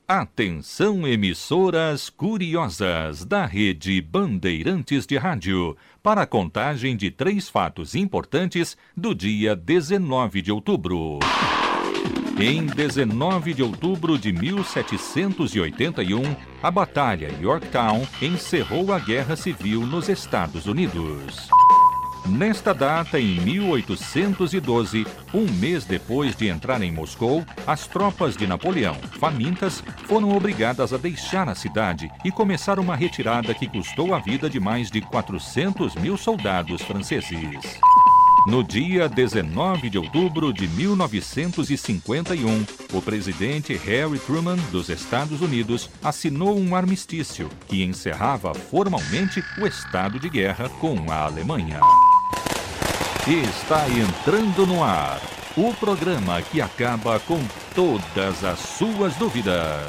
Atenção, emissoras curiosas da Rede Bandeirantes de Rádio, para a contagem de 3 fatos importantes do dia 19 de outubro. Em 19 de outubro de 1781, a Batalha Yorktown encerrou a Guerra Civil nos Estados Unidos. Nesta data, em 1812, um mês depois de entrar em Moscou, as tropas de Napoleão, famintas, foram obrigadas a deixar a cidade e começar uma retirada que custou a vida de mais de 400 mil soldados franceses. No dia 19 de outubro de 1951, o presidente Harry Truman, dos Estados Unidos, assinou um armistício que encerrava formalmente o estado de guerra com a Alemanha. Está entrando no ar o programa que acaba com todas as suas dúvidas.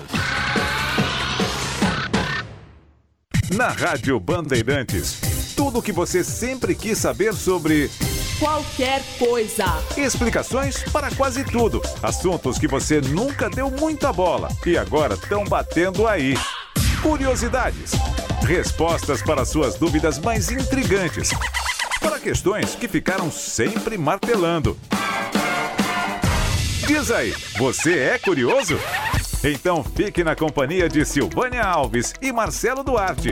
Na Rádio Bandeirantes, tudo o que você sempre quis saber sobre qualquer coisa. Explicações para quase tudo. Assuntos que você nunca deu muita bola e agora estão batendo aí. Curiosidades. Respostas para suas dúvidas mais intrigantes. Para questões que ficaram sempre martelando. Diz aí, você é curioso? Então fique na companhia de Silvânia Alves e Marcelo Duarte.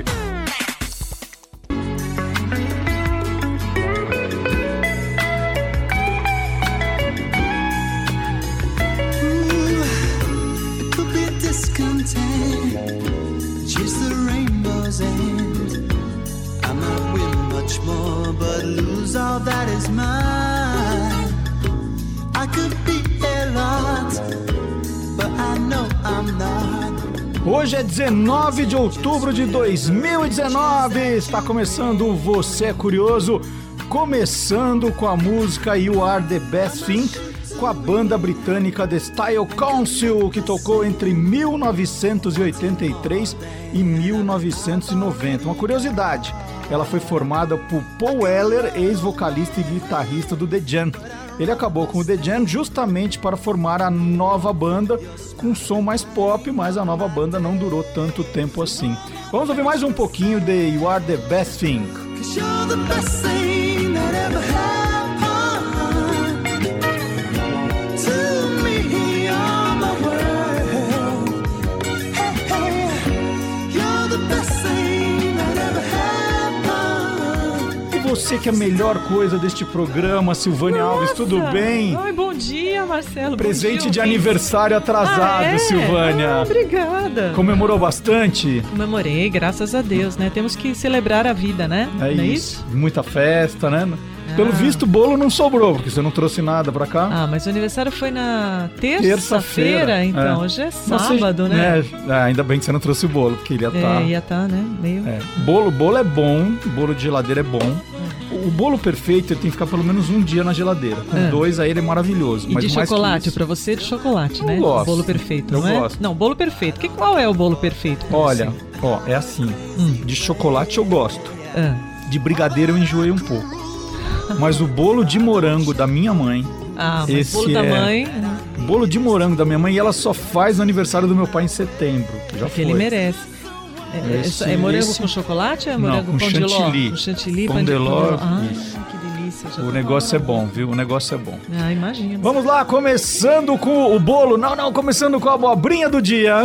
But lose all that is mine. I could be a lot, but I know I'm not. Hoje é 19 de outubro de 2019. Está começando o Você é Curioso, começando com a música You Are The Best Thing, com a banda britânica The Style Council, que tocou entre 1983 e 1990. Uma curiosidade: ela foi formada por Paul Weller, ex-vocalista e guitarrista do The Jam. Ele acabou com o The Jam justamente para formar a nova banda com um som mais pop, mas a nova banda não durou tanto tempo assim. Vamos ouvir mais um pouquinho de You Are The Best Thing. Você que é a melhor coisa deste programa, Silvânia Alves, tudo bem? Oi, bom dia, Marcelo. Presente bom dia, de aniversário atrasado, Silvânia. Obrigada. Comemorou bastante? Comemorei, graças a Deus, né? Temos que celebrar a vida, né? Não é isso? Muita festa, né? Pelo visto, o bolo não sobrou, porque você não trouxe nada pra cá. Ah, mas o aniversário foi na terça-feira, então. Hoje é sábado, né? Ainda bem que você não trouxe o bolo, porque ele ia estar... ia estar, né? Meio... Bolo é bom, bolo de geladeira é bom. O bolo perfeito ele tem que ficar pelo menos um dia na geladeira. Com 2 aí ele é maravilhoso. E mas de chocolate, pra você de chocolate, né? Gosto. O bolo perfeito, não eu é? Gosto. Não, bolo perfeito. Qual é o bolo perfeito? Olha, é assim. De chocolate eu gosto. De brigadeiro eu enjoei um pouco. Mas o bolo de morango da minha mãe... mas bolo da mãe... Bolo de morango da minha mãe, e ela só faz no aniversário do meu pai em setembro. Porque ele merece. É morango com chocolate ou é morango com chantilly? Com chantilly, pão de ló. Que delícia. O negócio é bom, viu? O negócio é bom. Imagina. Vamos lá, começando com o bolo. Começando com a abobrinha do dia.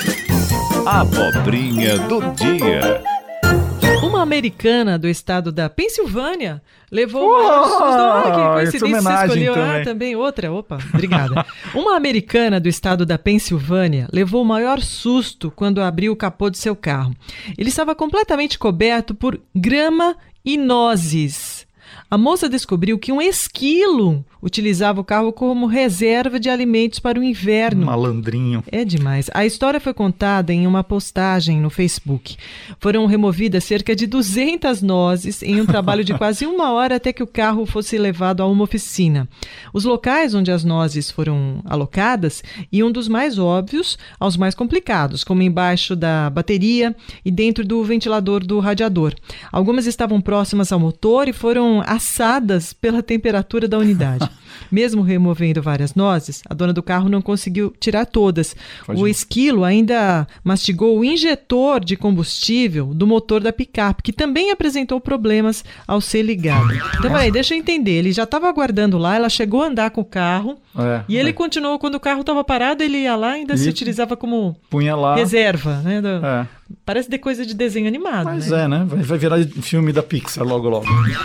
Abobrinha do dia. Uma americana do estado da Pensilvânia levou o maior susto. Que coincidência, você escolheu também outra. Opa, obrigada. Uma americana do estado da Pensilvânia levou o maior susto quando abriu o capô do seu carro. Ele estava completamente coberto por grama e nozes. A moça descobriu que um esquilo utilizava o carro como reserva de alimentos para o inverno. Malandrinho. É demais. A história foi contada em uma postagem no Facebook. Foram removidas cerca de 200 nozes em um trabalho de quase 1 hora até que o carro fosse levado a uma oficina. Os locais onde as nozes foram alocadas iam dos mais óbvios aos mais complicados, como embaixo da bateria e dentro do ventilador do radiador. Algumas estavam próximas ao motor e foram assadas pela temperatura da unidade. Mesmo removendo várias nozes, a dona do carro não conseguiu tirar todas. O esquilo ainda mastigou o injetor de combustível do motor da picape, que também apresentou problemas ao ser ligado. Então, deixa eu entender. Ele já estava aguardando lá, ela chegou a andar com o carro e ele continuou. Quando o carro estava parado, ele ia lá e ainda se utilizava como reserva, né? Parece de coisa de desenho animado. Mas né? Vai virar filme da Pixar logo.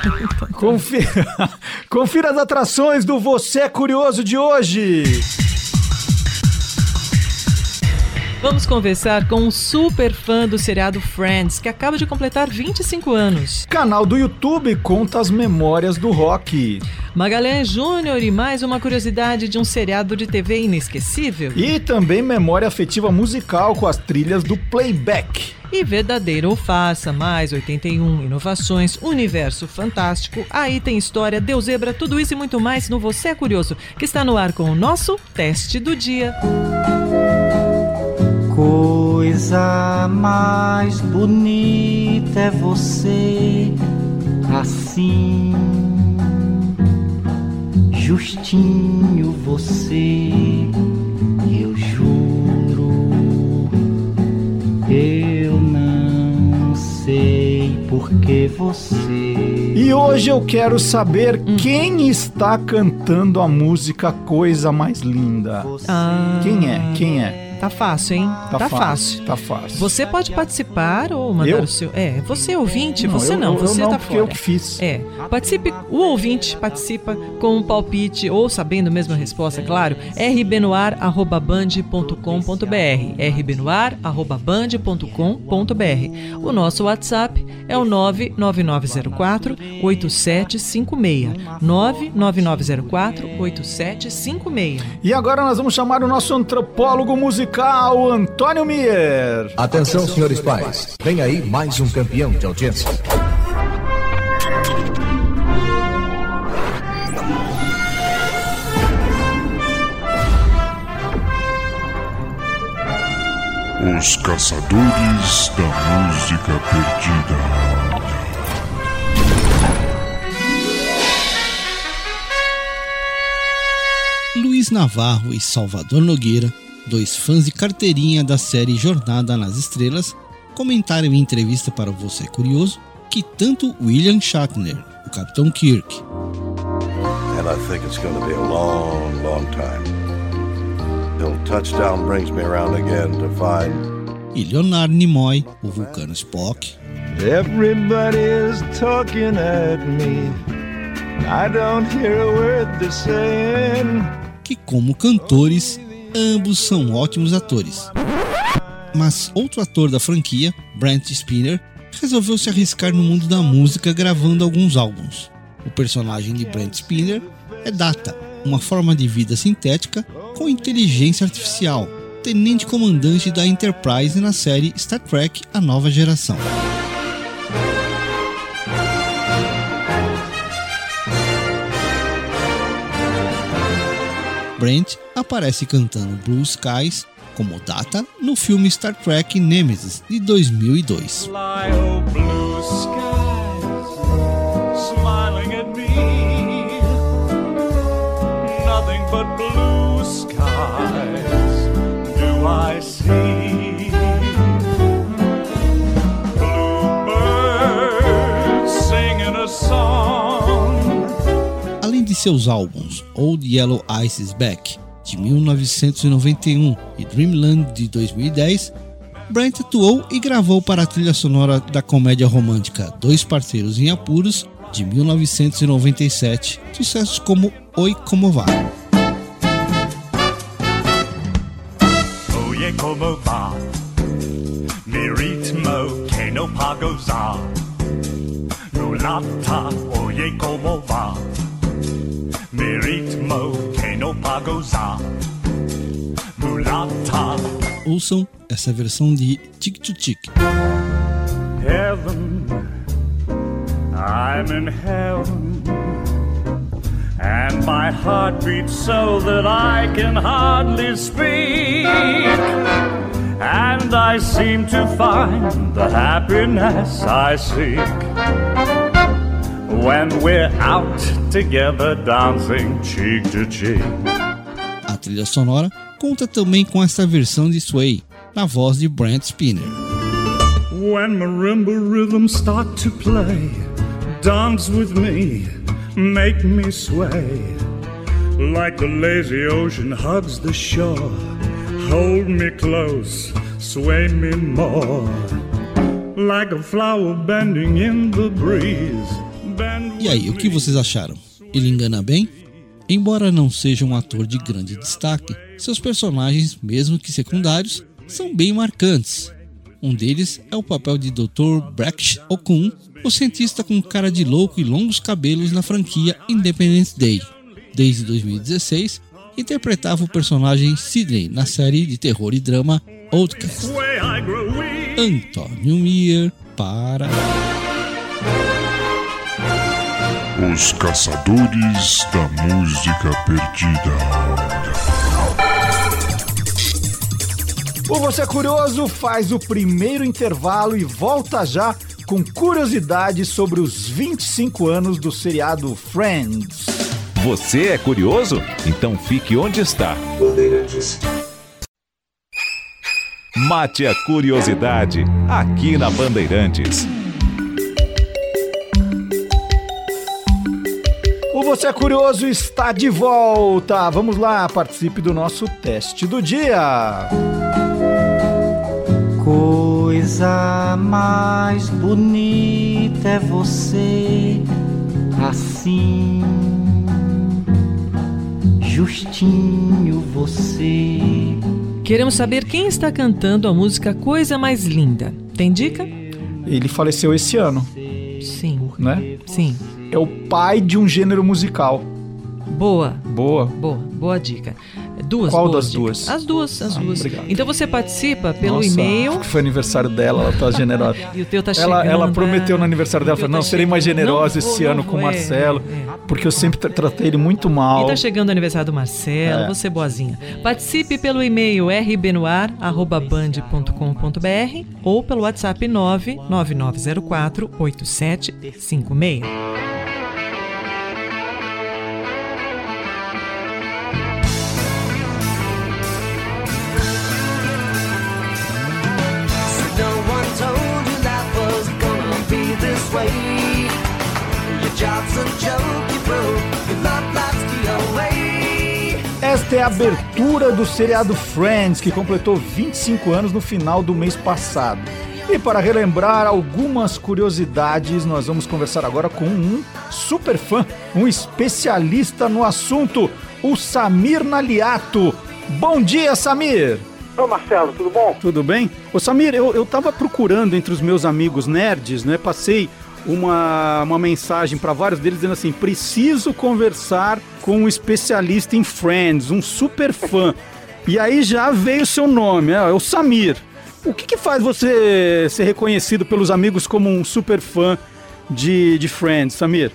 Confira as atrações do Você é Curioso de hoje. Vamos conversar com um super fã do seriado Friends, que acaba de completar 25 anos. Canal do YouTube conta as memórias do rock. Magalhães Júnior e mais uma curiosidade de um seriado de TV inesquecível. E também memória afetiva musical com as trilhas do playback. E verdadeiro ou farsa, mais 81 inovações, universo fantástico, aí tem história, Deus zebra, tudo isso e muito mais no Você é Curioso, que está no ar com o nosso teste do dia. Coisa mais bonita é você, assim, justinho você, eu juro, eu não sei por que você... E hoje eu quero saber quem está cantando a música Coisa Mais Linda. Quem é? Tá fácil, hein? Tá fácil. Tá fácil. Você pode participar ou mandar o seu... Você ouvinte, você não, você tá fora. Eu que fiz. Participe, o ouvinte participa com um palpite ou sabendo mesmo a resposta, claro, rbnoar@band.com.br, rbnoar@band.com.br. O nosso WhatsApp é o 99904-8756, 99904-8756. E agora nós vamos chamar o nosso antropólogo musical, Antônio Mier. Atenção, senhores pais. Vem aí mais um campeão de audiência. Os Caçadores da Música Perdida. Luiz Navarro e Salvador Nogueira, dois fãs de carteirinha da série Jornada nas Estrelas, comentaram em entrevista para o Você é Curioso que tanto William Shatner, o Capitão Kirk, and I think it's going to be a long, long time till touchdown brings me around again to find, e Leonard Nimoy, o vulcano Spock, Everybody's talking at me, I don't hear a word they're saying, que como cantores ambos são ótimos atores. Mas outro ator da franquia, Brent Spiner, resolveu se arriscar no mundo da música gravando alguns álbuns. O personagem de Brent Spiner é Data, uma forma de vida sintética com inteligência artificial, tenente comandante da Enterprise na série Star Trek: A Nova Geração. Brent aparece cantando Blue Skies como Data no filme Star Trek Nemesis de 2002. Além de seus álbuns Old Yellow Ice is Back, de 1991, e Dreamland, de 2010, Brent atuou e gravou para a trilha sonora da comédia romântica Dois Parceiros em Apuros, de 1997, sucessos como Oi Como Vá. Oye como va, mi ritmo que no pago za, mulata, oye como va, mi ritmo que no pago za, mulata. Ouçam essa versão de Tic to Tic. Heaven, I'm in heaven, and my heart beats so that I can hardly speak, and I seem to find the happiness I seek when we're out together dancing cheek to cheek. A trilha sonora conta também com essa versão de Sway, na voz de Brent Spiner. When marimba rhythms start to play, dance with me, make me sway. Like the lazy ocean hugs the shore, hold me close, sway me more. Like a flower bending in the breeze. E aí, o que vocês acharam? Ele engana bem? Embora não seja um ator de grande destaque, seus personagens, mesmo que secundários, são bem marcantes. Um deles é o papel de Dr. Brash Okun, o cientista com cara de louco e longos cabelos na franquia Independence Day. Desde 2016, interpretava o personagem Sidney na série de terror e drama Outcast. Antônio Mier para... Os Caçadores da Música Perdida. O Você é Curioso faz o primeiro intervalo e volta já com curiosidades sobre os 25 anos do seriado Friends. Você é curioso? Então fique onde está. Mate a curiosidade aqui na Bandeirantes. O Você é Curioso está de volta. Vamos lá, participe do nosso teste do dia. Coisa mais bonita é você, assim, justinho você. Queremos saber quem está cantando a música Coisa Mais Linda. Tem dica? Ele faleceu esse ano. Sim. Né? Sim. É o pai de um gênero musical. Boa dica. Qual das duas? As duas. Obrigado. Então você participa pelo e-mail. Foi aniversário dela, ela tá generosa. E o teu tá chegando. Ela prometeu no aniversário dela, falou, serei mais generosa esse ano com o Marcelo, porque eu sempre tratei ele muito mal. E tá chegando o aniversário do Marcelo, você boazinha. Participe pelo e-mail rbnoar@band.com.br ou pelo WhatsApp 999048756. Esta é a abertura do seriado Friends, que completou 25 anos no final do mês passado. E para relembrar algumas curiosidades, nós vamos conversar agora com um super fã, um especialista no assunto, o Samir Naliato. Bom dia, Samir! Ô Marcelo, tudo bom? Tudo bem? Ô Samir, eu tava procurando entre os meus amigos nerds, né? Passei uma mensagem para vários deles dizendo assim, preciso conversar com um especialista em Friends, um super fã. E aí já veio o seu nome, é o Samir. O que faz você ser reconhecido pelos amigos como um super fã de Friends, Samir?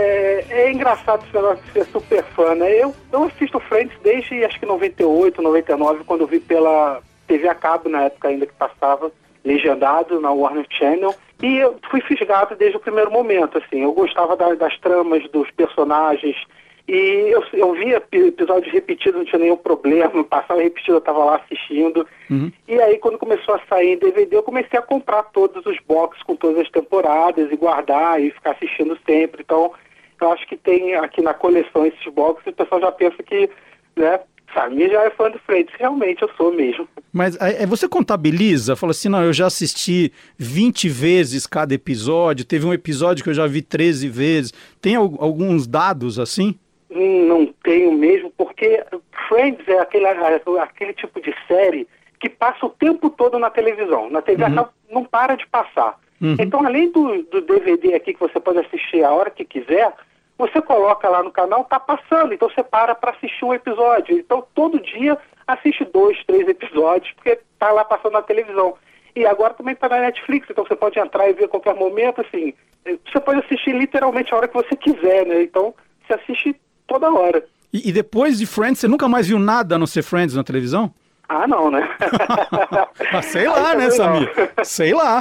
É engraçado esse negócio de ser super fã, né? Eu assisto Friends desde acho que 98, 99, quando eu vi pela TV a cabo, na época ainda que passava, legendado na Warner Channel, e eu fui fisgado desde o primeiro momento, assim. Eu gostava das tramas, dos personagens, e eu via episódios repetidos, não tinha nenhum problema, passava repetido, eu estava lá assistindo. E aí, quando começou a sair em DVD, eu comecei a comprar todos os boxes com todas as temporadas e guardar e ficar assistindo sempre. Então, eu acho que tem aqui na coleção esses boxes, e o pessoal já pensa que, né, Samir já é fã do Friends. Realmente eu sou mesmo. Mas você contabiliza? Fala assim, não, eu já assisti 20 vezes cada episódio, teve um episódio que eu já vi 13 vezes. Tem alguns dados assim? Não tenho mesmo, porque Friends é aquele tipo de série que passa o tempo todo na televisão. Na TV não para de passar. Então, além do DVD aqui que você pode assistir a hora que quiser, você coloca lá no canal, tá passando, então você para assistir um episódio. Então, todo dia assiste 2, 3 episódios, porque tá lá passando na televisão. E agora também tá na Netflix, então você pode entrar e ver a qualquer momento, assim. Você pode assistir literalmente a hora que você quiser, né? Então, você assiste toda hora. E depois de Friends, você nunca mais viu nada a não ser Friends na televisão? Ah, não, né? Sei lá, né, Samir? Sei lá.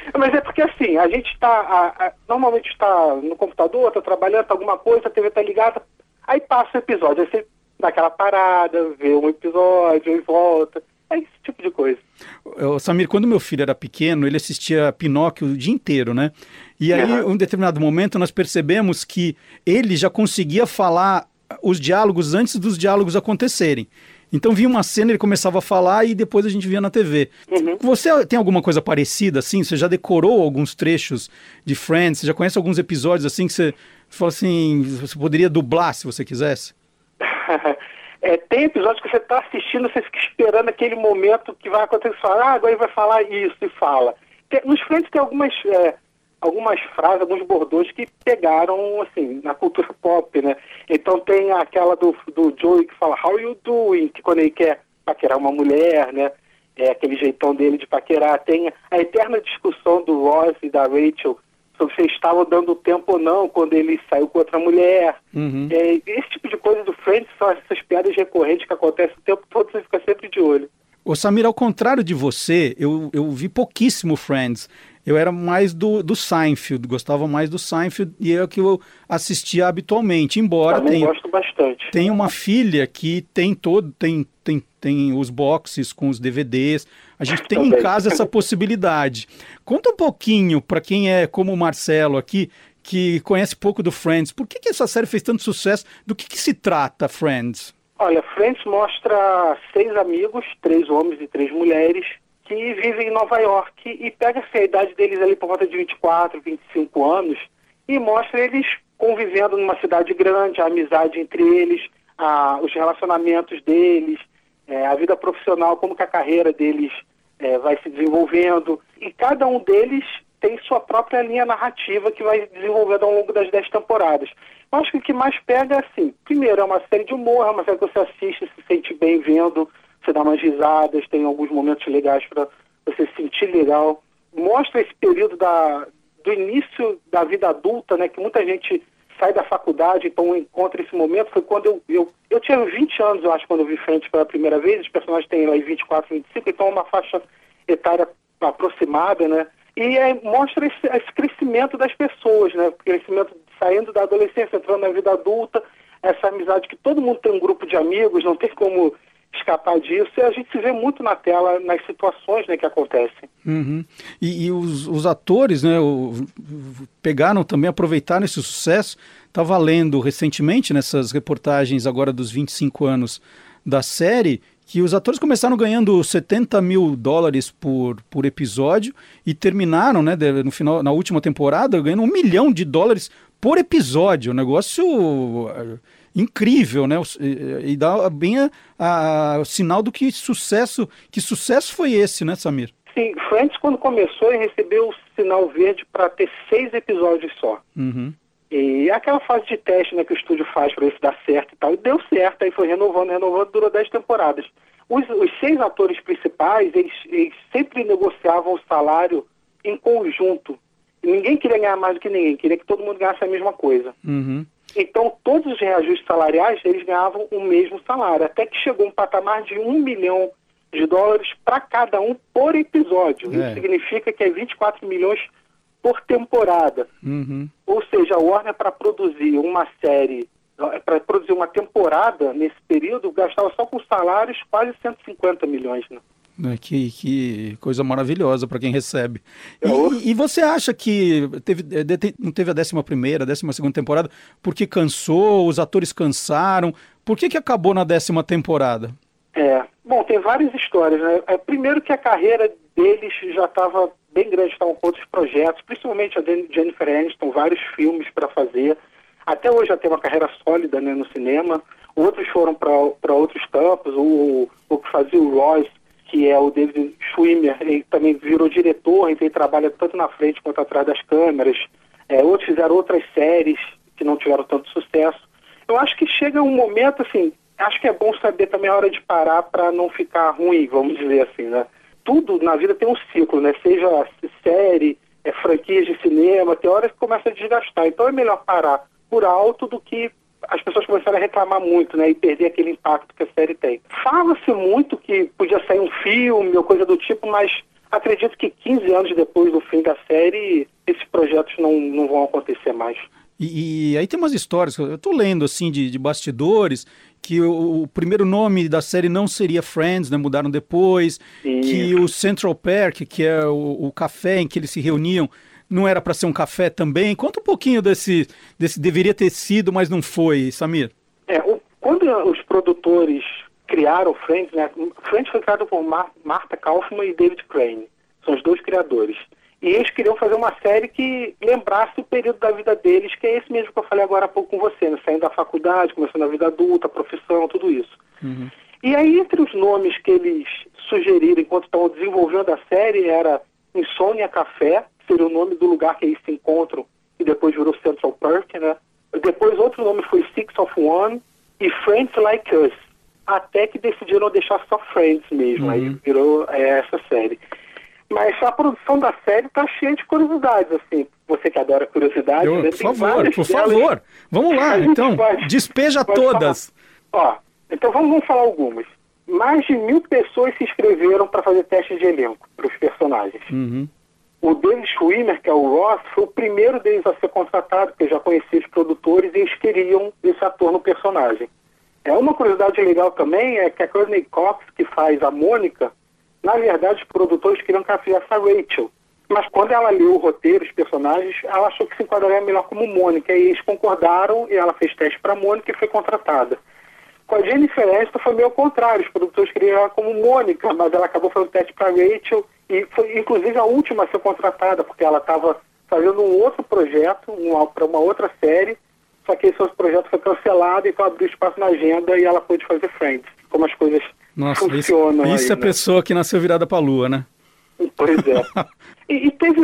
Mas é porque assim, a gente normalmente está no computador, está trabalhando, tá alguma coisa, a TV está ligada, aí passa o episódio, aí você dá aquela parada, vê um episódio e volta, é esse tipo de coisa. Samir, quando meu filho era pequeno, ele assistia Pinóquio o dia inteiro, né? E aí, em um determinado momento, nós percebemos que ele já conseguia falar os diálogos antes dos diálogos acontecerem. Então vinha uma cena, ele começava a falar e depois a gente via na TV. Você tem alguma coisa parecida, assim? Você já decorou alguns trechos de Friends? Você já conhece alguns episódios, assim, que você fala assim, você poderia dublar se você quisesse? Tem episódios que você está assistindo, você fica esperando aquele momento que vai acontecer. Você fala, agora ele vai falar isso e fala. Nos Friends tem algumas frases, alguns bordões que pegaram, assim, na cultura pop, né? Então tem aquela do Joey que fala, how you doing? Que quando ele quer paquerar uma mulher, né? É aquele jeitão dele de paquerar. Tem a eterna discussão do Ross e da Rachel sobre se eles estavam dando tempo ou não quando ele saiu com outra mulher. Esse tipo de coisa do Friends são essas piadas recorrentes que acontecem o tempo todo, você fica sempre de olho. Ô Samir, ao contrário de você, eu vi pouquíssimo Friends. Eu era mais do Seinfeld, gostava mais do Seinfeld e é o que eu assistia habitualmente, embora gosto bastante. Tem uma filha que tem os boxes com os DVDs, a gente tem em casa essa possibilidade. Conta um pouquinho para quem é como o Marcelo aqui, que conhece pouco do Friends, por que essa série fez tanto sucesso? Do que se trata, Friends? Olha, Friends mostra 6 amigos, 3 homens e 3 mulheres, que vivem em Nova York e pega a idade deles ali por volta de 24, 25 anos e mostra eles convivendo numa cidade grande, a amizade entre eles, os relacionamentos deles, a vida profissional, como que a carreira deles vai se desenvolvendo. E cada um deles tem sua própria linha narrativa que vai desenvolvendo ao longo das 10 temporadas. Eu acho que o que mais pega é assim, primeiro é uma série de humor, é uma série que você assiste, se sente bem vendo, você dá umas risadas, tem alguns momentos legais para você se sentir legal. Mostra esse período do início da vida adulta, né, que muita gente sai da faculdade, então encontra esse momento. Foi quando eu tinha 20 anos, eu acho, quando eu vi Friends pela primeira vez. Os personagens têm aí 24, 25, então é uma faixa etária aproximada, né? E mostra esse crescimento das pessoas, né? Crescimento saindo da adolescência, entrando na vida adulta, essa amizade que todo mundo tem um grupo de amigos, não tem como escapar disso, e a gente se vê muito na tela, nas situações, né, que acontecem. E os atores, né, pegaram também, aproveitaram esse sucesso. Estava lendo recentemente, nessas reportagens agora dos 25 anos da série, que os atores começaram ganhando $70 mil por episódio e terminaram, né, no final, na última temporada, ganhando $1 milhão por episódio. Um negócio incrível, né? E dá bem o sinal do que sucesso foi esse, né, Samir? Sim, Friends, quando começou, ele recebeu o sinal verde para ter 6 episódios só. E aquela fase de teste, né, que o estúdio faz para ver se dá certo e tal, e deu certo, aí foi renovando, durou 10 temporadas. Os 6 atores principais, eles sempre negociavam o salário em conjunto. E ninguém queria ganhar mais do que ninguém, queria que todo mundo ganhasse a mesma coisa. Então, todos os reajustes salariais, eles ganhavam o mesmo salário, até que chegou um patamar de $1 milhão para cada um por episódio. Isso significa que é 24 milhões por temporada. Ou seja, a Warner, para produzir uma série, para produzir uma temporada nesse período, gastava só com salários quase 150 milhões, né? Que coisa maravilhosa para quem recebe. E você acha que não teve a 11ª, a 12ª temporada porque cansou, os atores cansaram? Por que acabou na 10ª temporada? Bom, tem várias histórias, né? Primeiro que a carreira deles já estava bem grande, estavam com outros projetos, principalmente a Jennifer Aniston, vários filmes para fazer. Até hoje já tem uma carreira sólida, né, no cinema. Outros foram para outros campos, o que fazia o Ross, que é o David Schwimmer, ele também virou diretor, então ele trabalha tanto na frente quanto atrás das câmeras. Outros fizeram outras séries que não tiveram tanto sucesso. Eu acho que chega um momento, assim, acho que é bom saber também a hora de parar para não ficar ruim, vamos dizer assim, né? Tudo na vida tem um ciclo, né? Seja série, franquias de cinema, tem horas que começa a desgastar. Então é melhor parar por alto do que as pessoas começaram a reclamar muito, né, e perder aquele impacto que a série tem. Fala-se muito que podia sair um filme ou coisa do tipo, mas acredito que 15 anos depois do fim da série, esses projetos não vão acontecer mais. E aí tem umas histórias, eu tô lendo assim de bastidores, que o primeiro nome da série não seria Friends, né, mudaram depois, que o Central Perk, que é o café em que eles se reuniam, não era para ser um café também. Conta um pouquinho desse deveria ter sido, mas não foi, Samir. Quando os produtores criaram Friends, né, Friends foi criado por Martha Kaufman e David Crane, são os dois criadores. E eles queriam fazer uma série que lembrasse o período da vida deles, que é esse mesmo que eu falei agora há pouco com você, né? Saindo da faculdade, começando a vida adulta, profissão, tudo isso. Uhum. E aí, entre os nomes que eles sugeriram enquanto estavam desenvolvendo a série, era Insônia Café, que seria o nome do lugar que eles se encontram, e depois virou Central Perk, né? Depois outro nome foi Six of One e Friends Like Us, até que decidiram deixar só Friends mesmo, aí virou essa série. Mas a produção da série tá cheia de curiosidades, assim. Você que adora curiosidades... Por favor. Vamos lá, então. Despeja todas. Então vamos falar algumas. Mais de 1.000 pessoas se inscreveram para fazer teste de elenco para os personagens. Uhum. O David Schwimmer, que é o Ross, foi o primeiro deles a ser contratado, porque já conhecia os produtores e eles queriam esse ator no personagem. Uma curiosidade legal também é que a Courtney Cox, que faz a Mônica, na verdade, os produtores queriam que ela fizesse a Rachel. Mas quando ela leu o roteiro, os personagens, ela achou que se enquadraria melhor como Mônica. E eles concordaram e ela fez teste para Mônica e foi contratada. Com a Jennifer Aniston foi meio ao contrário. Os produtores queriam ela como Mônica, mas ela acabou fazendo teste para Rachel. E foi, inclusive, a última a ser contratada, porque ela estava fazendo um outro projeto, para uma outra série. Só que esse outro projeto foi cancelado, então abriu espaço na agenda e ela pôde fazer Friends. Como as coisas... Nossa, isso é né? Pessoa que nasceu virada pra lua, né? Pois é. e teve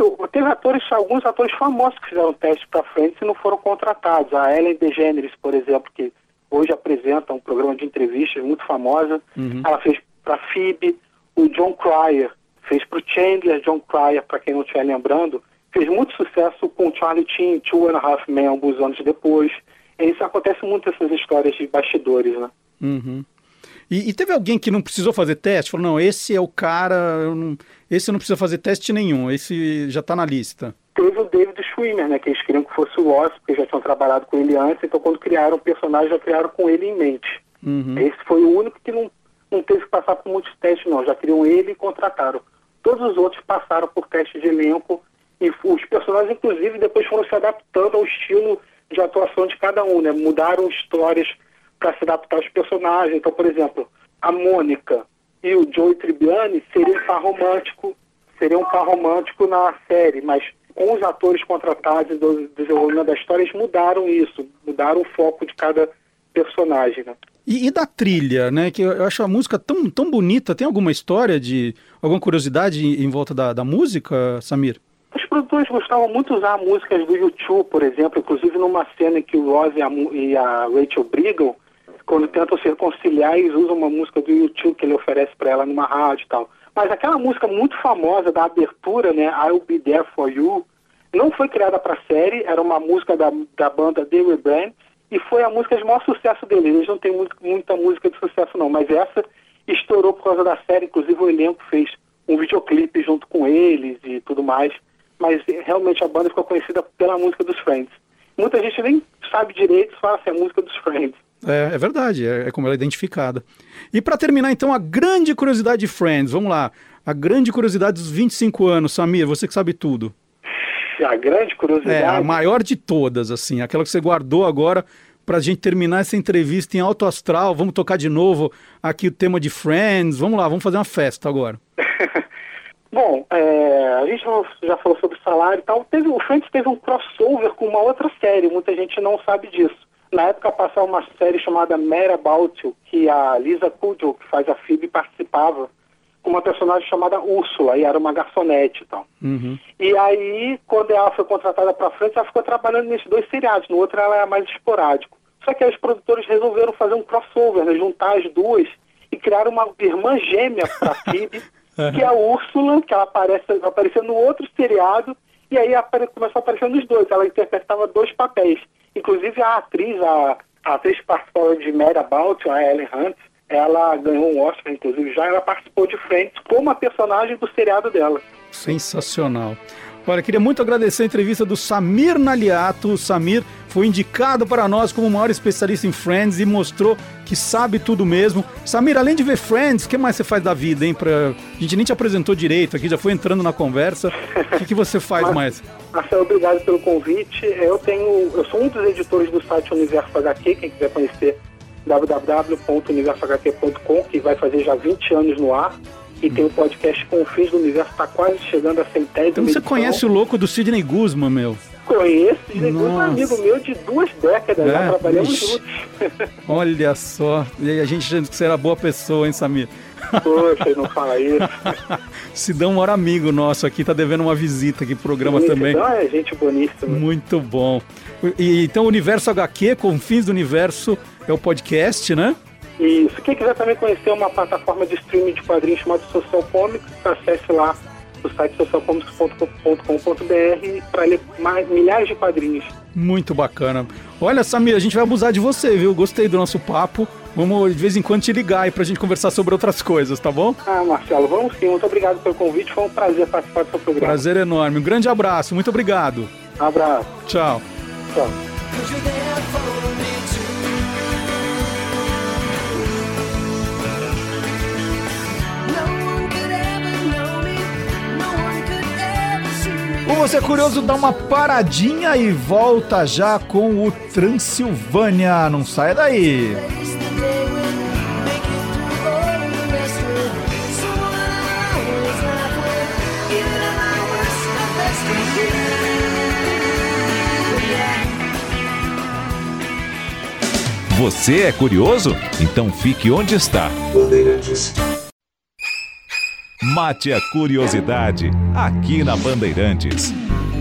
alguns atores famosos que fizeram teste para Friends e não foram contratados. A Ellen DeGeneres, por exemplo, que hoje apresenta um programa de entrevistas muito famosa. Uhum. Ela fez para Phoebe. O John Cryer fez para o Chandler. John Cryer, para quem não estiver lembrando, fez muito sucesso com Charlie Sheen, 2.5 Men, alguns anos depois. E isso acontece muito, essas histórias de bastidores, né? Uhum. E teve alguém que não precisou fazer teste? Falou, não, esse é o cara, esse não precisa fazer teste nenhum, esse já está na lista. Teve o David Schwimmer, né, que eles queriam que fosse o Ross, porque já tinham trabalhado com ele antes, então quando criaram o personagem, já criaram com ele em mente. Uhum. Esse foi o único que não teve que passar por muitos testes, não, já queriam ele e contrataram. Todos os outros passaram por teste de elenco, e os personagens, inclusive, depois foram se adaptando ao estilo de atuação de cada um, né, mudaram histórias para se adaptar aos personagens. Então, por exemplo, a Mônica e o Joey Tribbiani seriam um par romântico na série, mas com os atores contratados do desenvolvimento da história, eles mudaram isso, mudaram o foco de cada personagem, né? E da trilha, né? Que eu acho a música tão bonita. Tem alguma história, alguma curiosidade em volta da música, Samir? Os produtores gostavam muito de usar músicas do U2, por exemplo, inclusive numa cena em que o Ross e a Rachel brigam, quando tentam se reconciliar, eles usam uma música do U2 que ele oferece para ela numa rádio e tal. Mas aquela música muito famosa da abertura, né, I'll Be There For You, não foi criada para a série, era uma música da banda The Rebrands, e foi a música de maior sucesso deles. Eles não têm muita música de sucesso não, mas essa estourou por causa da série, inclusive o elenco fez um videoclipe junto com eles e tudo mais, mas realmente a banda ficou conhecida pela música dos Friends. Muita gente nem sabe direito, fala assim, a música dos Friends. É verdade, é como ela é identificada. E para terminar, então, a grande curiosidade de Friends, vamos lá. A grande curiosidade dos 25 anos, Samir, você que sabe tudo. A grande curiosidade... a maior de todas, assim, aquela que você guardou agora pra gente terminar essa entrevista em alto astral. Vamos tocar de novo aqui o tema de Friends. Vamos lá, vamos fazer uma festa agora. Bom, a gente já falou sobre salário e tal. O Friends teve um crossover com uma outra série, muita gente não sabe disso. Na época passava uma série chamada Mad About You, que a Lisa Kudrow, que faz a Phoebe, participava, com uma personagem chamada Úrsula, e era uma garçonete e tal. Uhum. E aí, quando ela foi contratada para Friends, ela ficou trabalhando nesses dois seriados, no outro ela era mais esporádico. Só que aí os produtores resolveram fazer um crossover, né, juntar as duas, e criaram uma irmã gêmea para Phoebe, que é a Úrsula, que ela apareceu no outro seriado, e aí começou a aparecer nos dois. Ela interpretava dois papéis. Inclusive a atriz participava de Mad About You, a Ellen Hunt, ela ganhou um Oscar, inclusive já, ela participou de Friends como a personagem do seriado dela. Sensacional. Olha, queria muito agradecer a entrevista do Samir Naliato. O Samir foi indicado para nós como o maior especialista em Friends e mostrou que sabe tudo mesmo. Samir, além de ver Friends, o que mais você faz da vida, hein? A gente nem te apresentou direito aqui, já foi entrando na conversa. O que você faz mais? Marcelo, obrigado pelo convite. Eu sou um dos editores do site Universo HQ, quem quiser conhecer, www.universohq.com, que vai fazer já 20 anos no ar. E tem o podcast Confins do Universo, está quase chegando a 100ª Então você conhece o louco do Sidney Guzman, meu? Conheço, Sidney Guzman, amigo meu de 2 décadas, já trabalhamos juntos. Olha só, e a gente achando que você era boa pessoa, hein, Samir? Poxa, não fala isso. Sidão, maior amigo nosso aqui, tá devendo uma visita aqui pro programa também. Sidão é gente boníssima. Muito bom. E então o Universo HQ, Confins do Universo, é o podcast, né? Isso. Quem quiser também conhecer uma plataforma de streaming de quadrinhos chamada Social Comics, acesse lá o site socialcomics.com.br para ler milhares de quadrinhos. Muito bacana. Olha, Samir, a gente vai abusar de você, viu? Gostei do nosso papo. Vamos de vez em quando te ligar aí pra gente conversar sobre outras coisas, tá bom? Marcelo, vamos sim. Muito obrigado pelo convite. Foi um prazer participar do seu programa. Prazer enorme. Um grande abraço. Muito obrigado. Abraço. Tchau. Tchau. O Você é Curioso dá uma paradinha e volta já com o Transilvânia. Não saia daí. Você é curioso? Então fique onde está. Bandeirantes. Mate a curiosidade aqui na Bandeirantes.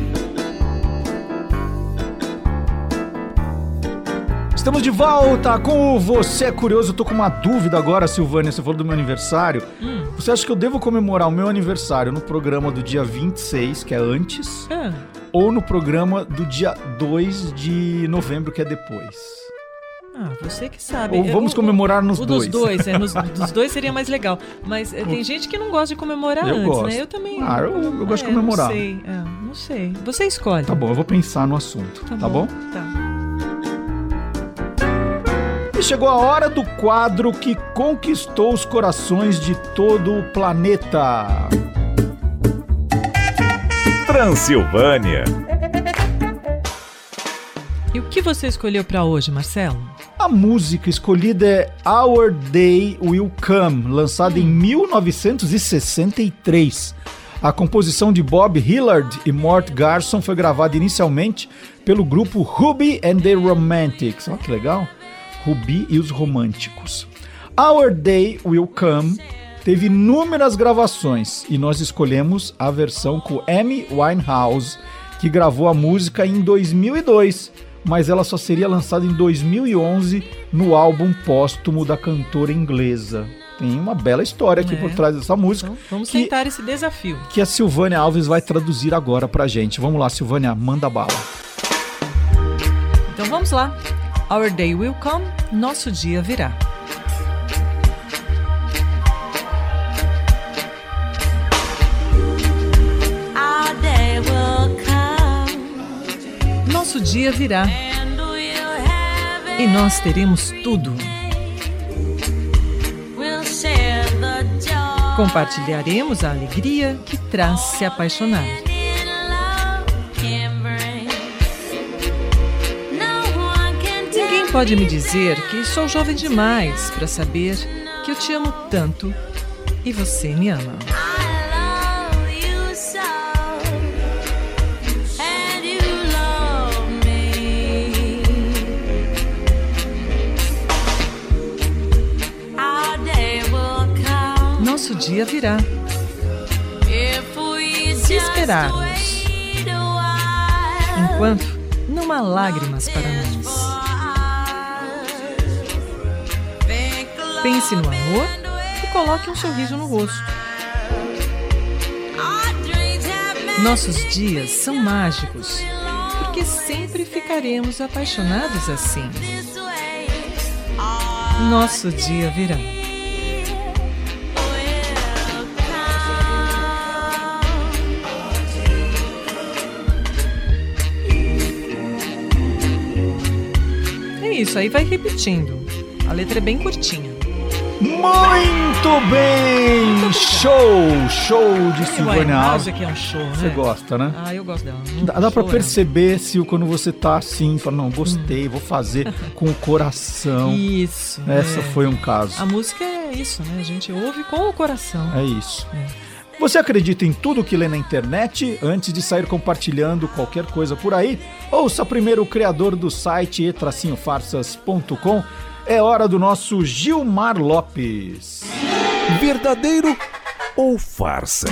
Estamos de volta com o Você é Curioso. Eu tô com uma dúvida agora, Silvânia. Você falou do meu aniversário. Você acha que eu devo comemorar o meu aniversário no programa do dia 26, que é antes, ou no programa do dia 2 de novembro, que é depois? Você que sabe. Ou vamos comemorar nos dois. Dos dois seria mais legal. Mas tem gente que não gosta de comemorar antes, gosto. Né? Eu também. Eu gosto de comemorar. Não sei. Você escolhe. Tá bom, eu vou pensar no assunto. Tá bom? Tá. E chegou a hora do quadro que conquistou os corações de todo o planeta. Transilvânia. E o que você escolheu para hoje, Marcelo? A música escolhida é Our Day Will Come, lançada em 1963. A composição de Bob Hillard e Mort Garson foi gravada inicialmente pelo grupo Ruby and the Romantics. Olha que legal. Ruby e os Românticos. Our Day Will Come teve inúmeras gravações e nós escolhemos a versão com Amy Winehouse, que gravou a música em 2002. Mas ela só seria lançada em 2011 no álbum póstumo da cantora inglesa. Tem uma bela história aqui por trás dessa música. Então, vamos tentar esse desafio. Que a Silvânia Alves vai traduzir agora pra gente. Vamos lá, Silvânia, manda bala. Então vamos lá. Our day will come, nosso dia virá. Nosso dia virá e nós teremos tudo. Compartilharemos a alegria que traz se apaixonar. Ninguém pode me dizer que sou jovem demais para saber que eu te amo tanto e você me ama. Nosso dia virá. Se esperarmos, enquanto não há lágrimas para nós. Pense no amor e coloque um sorriso no rosto. Nossos dias são mágicos, porque sempre ficaremos apaixonados assim. Nosso dia virá. isso, aí vai repetindo. A letra é bem curtinha. Muito bem! Show de Silvânia Alves. Aqui é um show, né? Você gosta, né? Ah, eu gosto dela. Dá pra perceber, Sil, quando você tá assim, fala, não, gostei, vou fazer com o coração. Isso. Essa foi um caso. A música é isso, né? A gente ouve com o coração. É isso. Você acredita em tudo que lê na internet? Antes de sair compartilhando qualquer coisa por aí, ouça primeiro o criador do site e-farsas.com. É hora do nosso Gilmar Lopes. Verdadeiro ou farsa?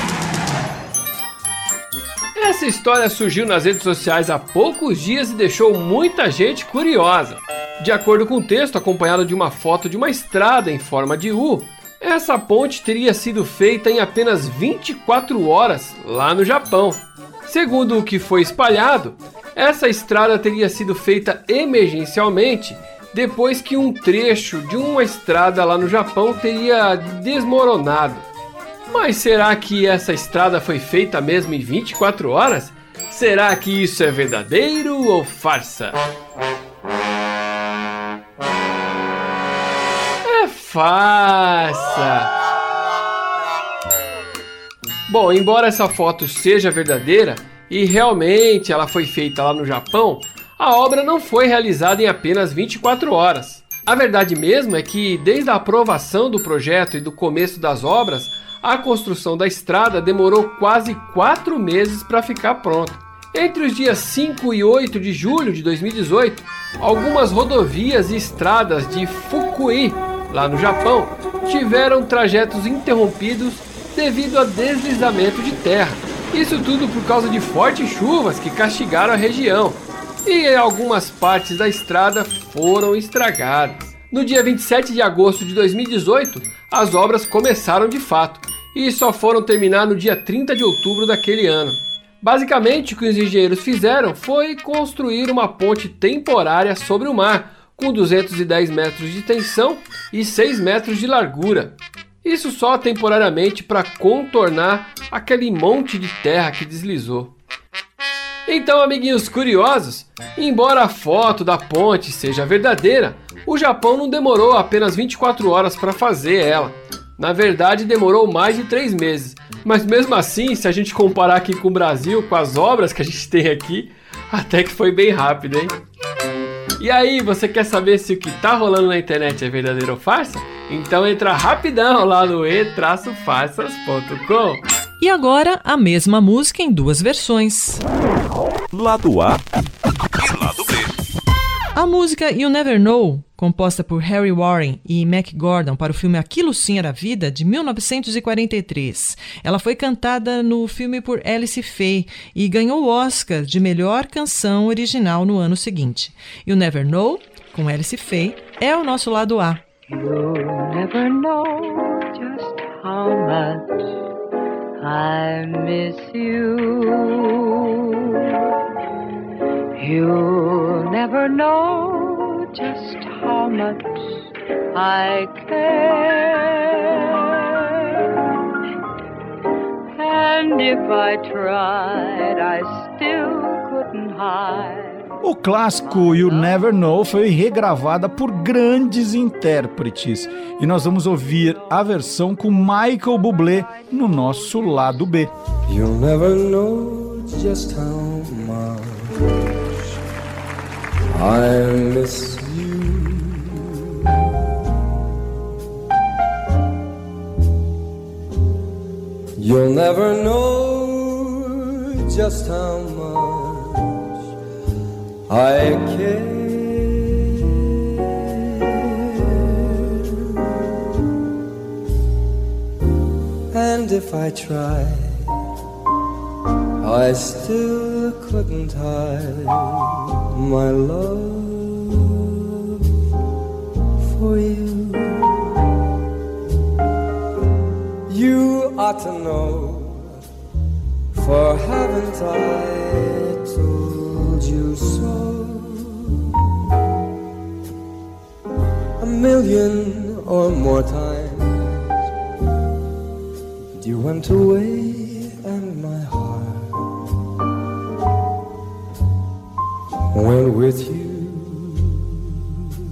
Essa história surgiu nas redes sociais há poucos dias e deixou muita gente curiosa. De acordo com o texto, acompanhado de uma foto de uma estrada em forma de U, essa ponte teria sido feita em apenas 24 horas lá no Japão. Segundo o que foi espalhado, essa estrada teria sido feita emergencialmente depois que um trecho de uma estrada lá no Japão teria desmoronado. Mas será que essa estrada foi feita mesmo em 24 horas? Será que isso é verdadeiro ou farsa? É farsa! Bom, embora essa foto seja verdadeira e realmente ela foi feita lá no Japão, a obra não foi realizada em apenas 24 horas. A verdade mesmo é que, desde a aprovação do projeto e do começo das obras, a construção da estrada demorou quase 4 meses para ficar pronta. Entre os dias 5 e 8 de julho de 2018, algumas rodovias e estradas de Fukui, lá no Japão, tiveram trajetos interrompidos devido a deslizamento de terra. Isso tudo por causa de fortes chuvas que castigaram a região. E algumas partes da estrada foram estragadas. No dia 27 de agosto de 2018, as obras começaram de fato e só foram terminar no dia 30 de outubro daquele ano. Basicamente, o que os engenheiros fizeram foi construir uma ponte temporária sobre o mar, com 210 metros de tensão e 6 metros de largura. Isso só temporariamente para contornar aquele monte de terra que deslizou. Então, amiguinhos curiosos, embora a foto da ponte seja verdadeira, o Japão não demorou apenas 24 horas para fazer ela. Na verdade, demorou mais de 3 meses. Mas mesmo assim, se a gente comparar aqui com o Brasil, com as obras que a gente tem aqui, até que foi bem rápido, hein? E aí, você quer saber se o que tá rolando na internet é verdadeiro ou farsa? Então entra rapidão lá no e-farsas.com. E agora, a mesma música em 2 versões. Lado A e lado B. A música You Never Know, composta por Harry Warren e Mac Gordon para o filme Aquilo Sim Era Vida, de 1943. Ela foi cantada no filme por Alice Faye e ganhou o Oscar de melhor canção original no ano seguinte. You Never Know, com Alice Faye, é o nosso lado A. You'll never know just how much I miss you. You'll never know just how much I care. And if I tried, I still couldn't hide. O clássico You Never Know foi regravada por grandes intérpretes e nós vamos ouvir a versão com Michael Bublé no nosso lado B. You'll never know just how much I miss you. You'll never know just how much I care. And if I tried, I still couldn't hide my love for you. You ought to know, for haven't I told you so? 1,000,000 or more times you went away and my heart went with you.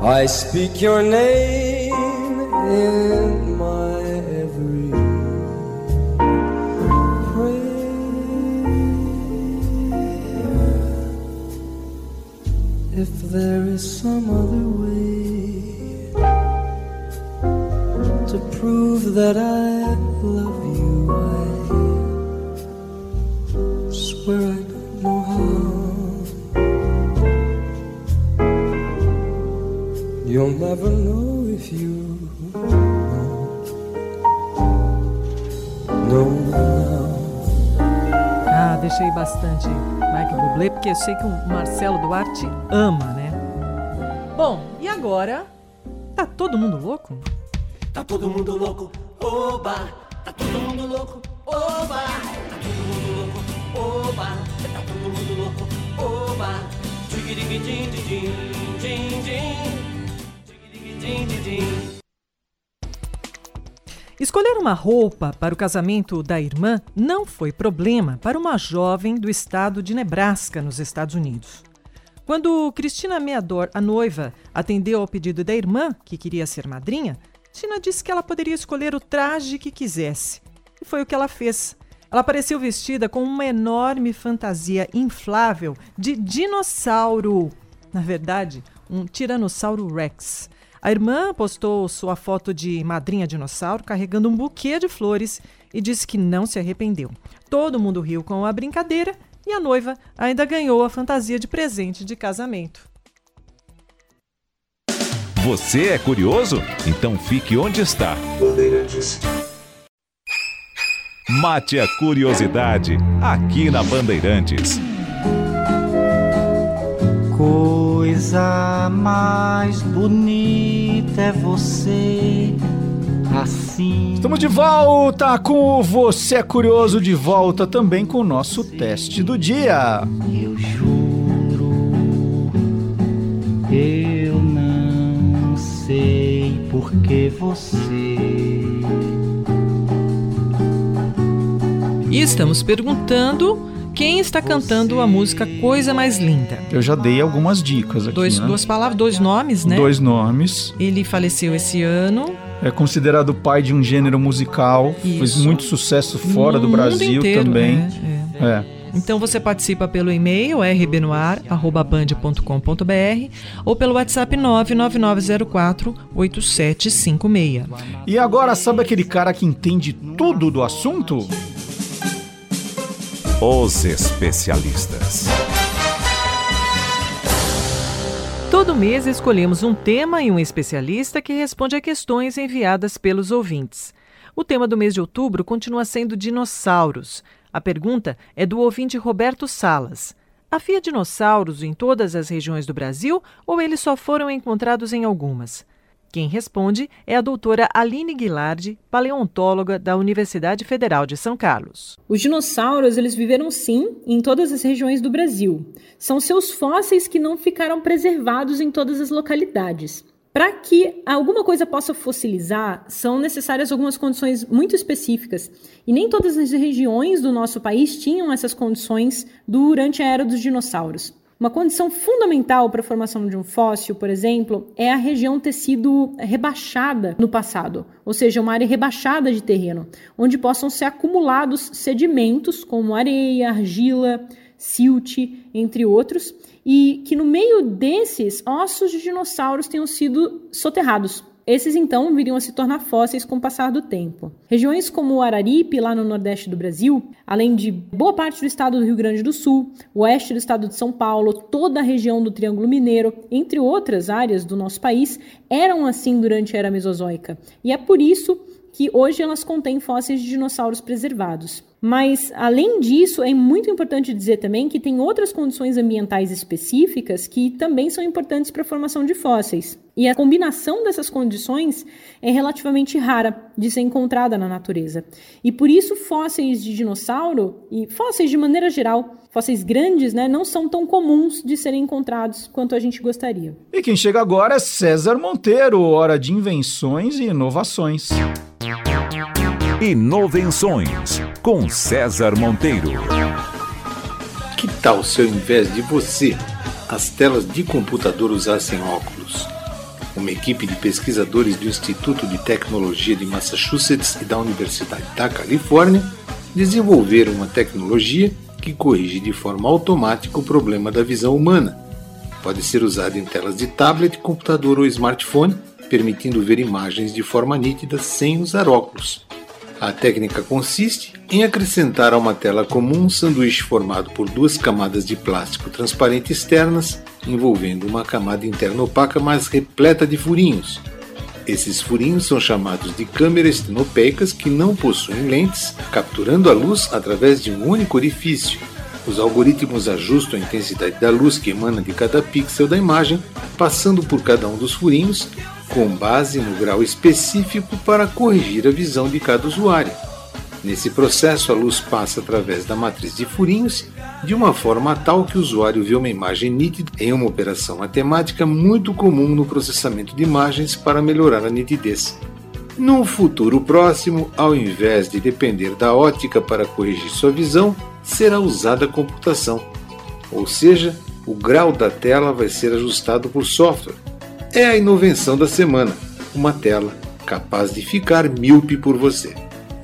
I speak your name in my every prayer. If there is some other way to prove that I love you, I swear I don't know how. You'll never know if you know now. Ah, deixei bastante Michael Bublé, porque eu sei que o Marcelo Duarte ama, né? Bom, e agora? Tá todo mundo louco? Tá todo mundo louco, oba! Tá todo mundo louco, oba! Tá todo mundo louco, oba! Tá todo mundo louco, oba! Escolher uma roupa para o casamento da irmã não foi problema para uma jovem do estado de Nebraska, nos Estados Unidos. Quando Cristina Meador, a noiva, atendeu ao pedido da irmã, que queria ser madrinha, Tina disse que ela poderia escolher o traje que quisesse. E foi o que ela fez. Ela apareceu vestida com uma enorme fantasia inflável de dinossauro. Na verdade, um Tiranossauro Rex. A irmã postou sua foto de madrinha dinossauro carregando um buquê de flores e disse que não se arrependeu. Todo mundo riu com a brincadeira e a noiva ainda ganhou a fantasia de presente de casamento. Você é curioso? Então fique onde está. Bandeirantes. Mate a curiosidade aqui na Bandeirantes. Coisa mais bonita é você assim. Estamos de volta com o Você é Curioso, de volta também com o nosso teste do dia. Eu juro, eu não sei por que você. E estamos perguntando quem está cantando a música Coisa Mais Linda. Eu já dei algumas dicas aqui, né? Duas palavras, 2 nomes, né? 2 nomes. Ele faleceu esse ano. É considerado o pai de um gênero musical. Isso. Fez muito sucesso fora do Brasil inteiro, também. É. Então você participa pelo e-mail rbnoar@band.com.br ou pelo WhatsApp 999048756. E agora, sabe aquele cara que entende tudo do assunto? Os especialistas. Todo mês escolhemos um tema e um especialista que responde a questões enviadas pelos ouvintes. O tema do mês de outubro continua sendo dinossauros. A pergunta é do ouvinte Roberto Salas. Havia dinossauros em todas as regiões do Brasil ou eles só foram encontrados em algumas? Quem responde é a doutora Aline Guilardi, paleontóloga da Universidade Federal de São Carlos. Os dinossauros, eles viveram sim em todas as regiões do Brasil. São seus fósseis que não ficaram preservados em todas as localidades. Para que alguma coisa possa fossilizar, são necessárias algumas condições muito específicas. E nem todas as regiões do nosso país tinham essas condições durante a era dos dinossauros. Uma condição fundamental para a formação de um fóssil, por exemplo, é a região ter sido rebaixada no passado, ou seja, uma área rebaixada de terreno, onde possam ser acumulados sedimentos como areia, argila, silt, entre outros, e que no meio desses, ossos de dinossauros tenham sido soterrados. Esses, então, viriam a se tornar fósseis com o passar do tempo. Regiões como o Araripe, lá no nordeste do Brasil, além de boa parte do estado do Rio Grande do Sul, o oeste do estado de São Paulo, toda a região do Triângulo Mineiro, entre outras áreas do nosso país, eram assim durante a Era Mesozoica. E é por isso que hoje elas contêm fósseis de dinossauros preservados. Mas, além disso, é muito importante dizer também que tem outras condições ambientais específicas que também são importantes para a formação de fósseis. E a combinação dessas condições é relativamente rara de ser encontrada na natureza. E por isso, fósseis de dinossauro, e fósseis de maneira geral, fósseis grandes, né, não são tão comuns de serem encontrados quanto a gente gostaria. E quem chega agora é César Monteiro, hora de invenções e inovações. Inovenções, com César Monteiro. Que tal se ao invés de você, as telas de computador usassem óculos? Uma equipe de pesquisadores do Instituto de Tecnologia de Massachusetts e da Universidade da Califórnia desenvolveram uma tecnologia que corrige de forma automática o problema da visão humana. Pode ser usada em telas de tablet, computador ou smartphone, permitindo ver imagens de forma nítida sem usar óculos. A técnica consiste em acrescentar a uma tela comum um sanduíche formado por 2 camadas de plástico transparente externas, envolvendo uma camada interna opaca mais repleta de furinhos. Esses furinhos são chamados de câmeras estenopeicas que não possuem lentes, capturando a luz através de um único orifício. Os algoritmos ajustam a intensidade da luz que emana de cada pixel da imagem, passando por cada um dos furinhos, com base no grau específico para corrigir a visão de cada usuário. Nesse processo, a luz passa através da matriz de furinhos de uma forma tal que o usuário vê uma imagem nítida em uma operação matemática muito comum no processamento de imagens para melhorar a nitidez. Num futuro próximo, ao invés de depender da ótica para corrigir sua visão, será usada a computação. Ou seja, o grau da tela vai ser ajustado por software. É a inovação da semana, uma tela capaz de ficar míope por você.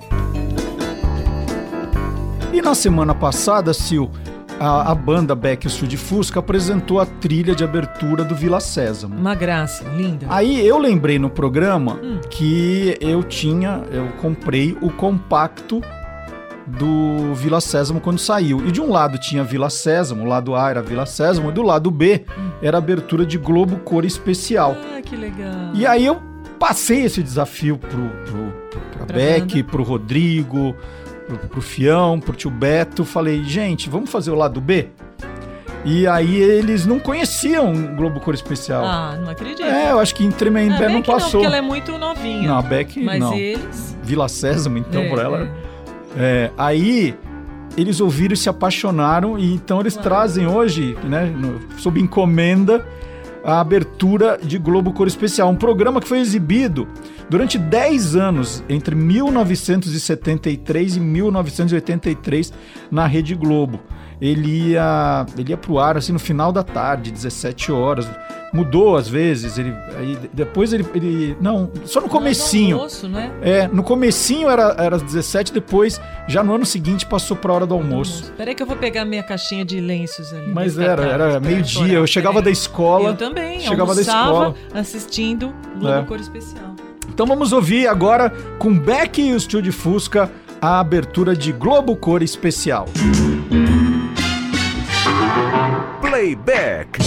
E na semana passada, Sil, a banda Beck e o Steel de Fusca apresentou a trilha de abertura do Vila Sésamo. Uma graça, linda. Aí eu lembrei no programa que eu comprei o compacto do Vila Sésamo quando saiu. E de um lado tinha Vila Sésamo, o lado A era Vila Sésamo, e do lado B era a abertura de Globo Cor Especial. Ah, que legal. E aí eu passei esse desafio pra Beck, banda, pro Rodrigo, pro Fião, pro tio Beto. Falei, gente, vamos fazer o lado B? E aí eles não conheciam o Globo Cor Especial. Ah, não acredito. Eu acho que em Tremembé não passou. Não, porque ela é muito novinha. Não, a Beck mas não. Eles... Vila Sésamo, então, por ela... aí eles ouviram e se apaixonaram, e então eles trazem hoje, né, sob encomenda, a abertura de Globo Cor Especial, um programa que foi exibido durante 10 anos, entre 1973 e 1983, na Rede Globo. Ele ia pro ar assim no final da tarde, 17 horas. Mudou às vezes, depois ele não, só no comecinho. No almoço, né? No comecinho era às 17, depois já no ano seguinte passou pra hora do almoço. Espera aí que eu vou pegar minha caixinha de lenços ali. Mas era meio-dia, eu chegava da escola. Eu também, chegava da escola assistindo Globo Cor Especial. Então vamos ouvir agora com Beck e o Steel de Fusca a abertura de Globo Cor Especial. Playback.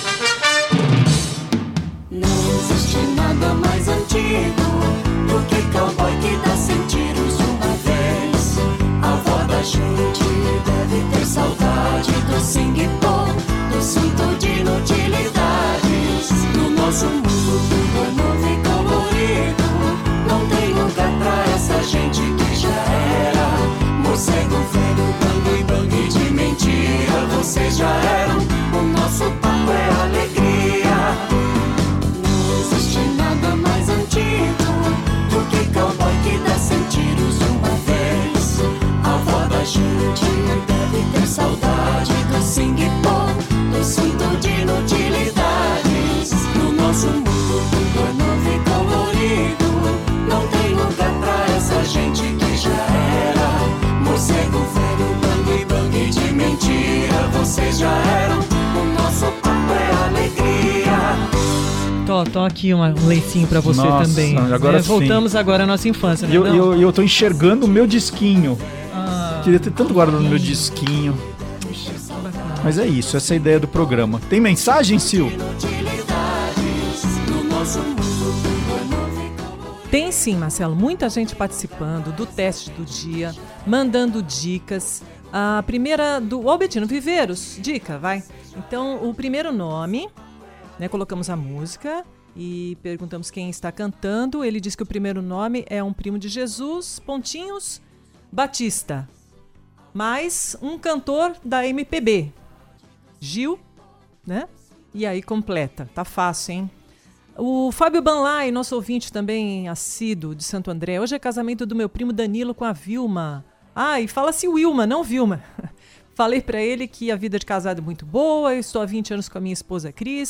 Não existe nada mais antigo do que cowboy que dá sentidos de uma vez. A avó da gente deve ter saudade do sing-pong, do cinto de inutilidades. No nosso mundo tudo é novo e colorido, não tem lugar pra essa gente que já era. Morcego velho, bang bang de mentira, vocês já eram, o nosso papo é alegria. Não existe nada mais antigo do que cowboy que dá sentidos de uma vez. A avó da gente deve ter saudade do sing-pong, do cinto de inutilidades. No nosso mundo tudo é novo e colorido, não tem lugar pra essa gente que já era. Morcego velho, bang bang de mentira, vocês já eram, o nosso papo é alegria. Tô aqui um leicinho pra você. Nossa, também. Agora voltamos agora à nossa infância, né? Eu tô enxergando o meu disquinho. Queria ter tanto guardado no meu disquinho. Mas é isso, essa é a ideia do programa. Tem mensagem, Sil? Tem sim, Marcelo. Muita gente participando do teste do dia, mandando dicas. A primeira do Albertino Viveiros. Dica, vai. Então, o primeiro nome, né? Colocamos a música e perguntamos quem está cantando. Ele diz que o primeiro nome é um primo de Jesus, pontinhos, Batista. Mais um cantor da MPB. Gil, né? E aí completa. Tá fácil, hein? O Fábio Banlai, nosso ouvinte também assíduo de Santo André. Hoje é casamento do meu primo Danilo com a Vilma. E fala-se Wilma, não Vilma. Falei pra ele que a vida de casado é muito boa, eu estou há 20 anos com a minha esposa Cris.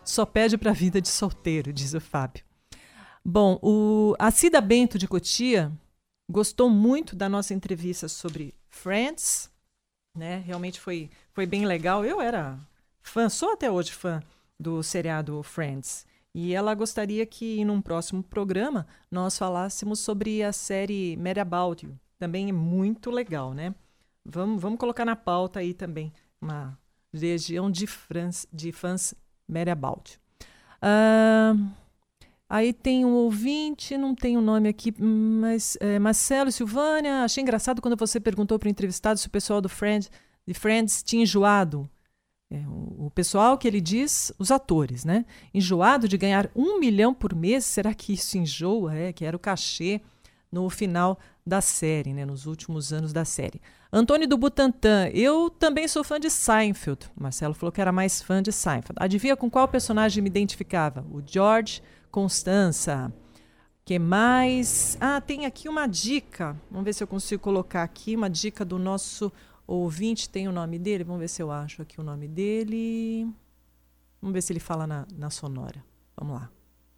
só pede para a vida de solteiro, diz o Fábio. Bom, a Cida Bento de Cotia gostou muito da nossa entrevista sobre Friends, né? Realmente foi bem legal. Eu era fã, sou até hoje fã do seriado Friends. E ela gostaria que, num próximo programa, nós falássemos sobre a série Mad About You. Também é muito legal, né? Vamos colocar na pauta aí também uma legião de fãs Mad About You. Aí tem um ouvinte, não tem o nome aqui, mas Marcelo Silvânia, achei engraçado quando você perguntou para o entrevistado se o pessoal de Friends tinha enjoado. O pessoal que ele diz, os atores, né? Enjoado de ganhar 1 milhão por mês, será que isso enjoa? Que era o cachê no final da série, né? Nos últimos anos da série. Antônio do Butantã, eu também sou fã de Seinfeld. Marcelo falou que era mais fã de Seinfeld. Adivinha com qual personagem me identificava? O George Constanza. Que mais? Tem aqui uma dica. Vamos ver se eu consigo colocar aqui uma dica do nosso ouvinte. Tem o nome dele? Vamos ver se eu acho aqui o nome dele. Vamos ver se ele fala na sonora. Vamos lá.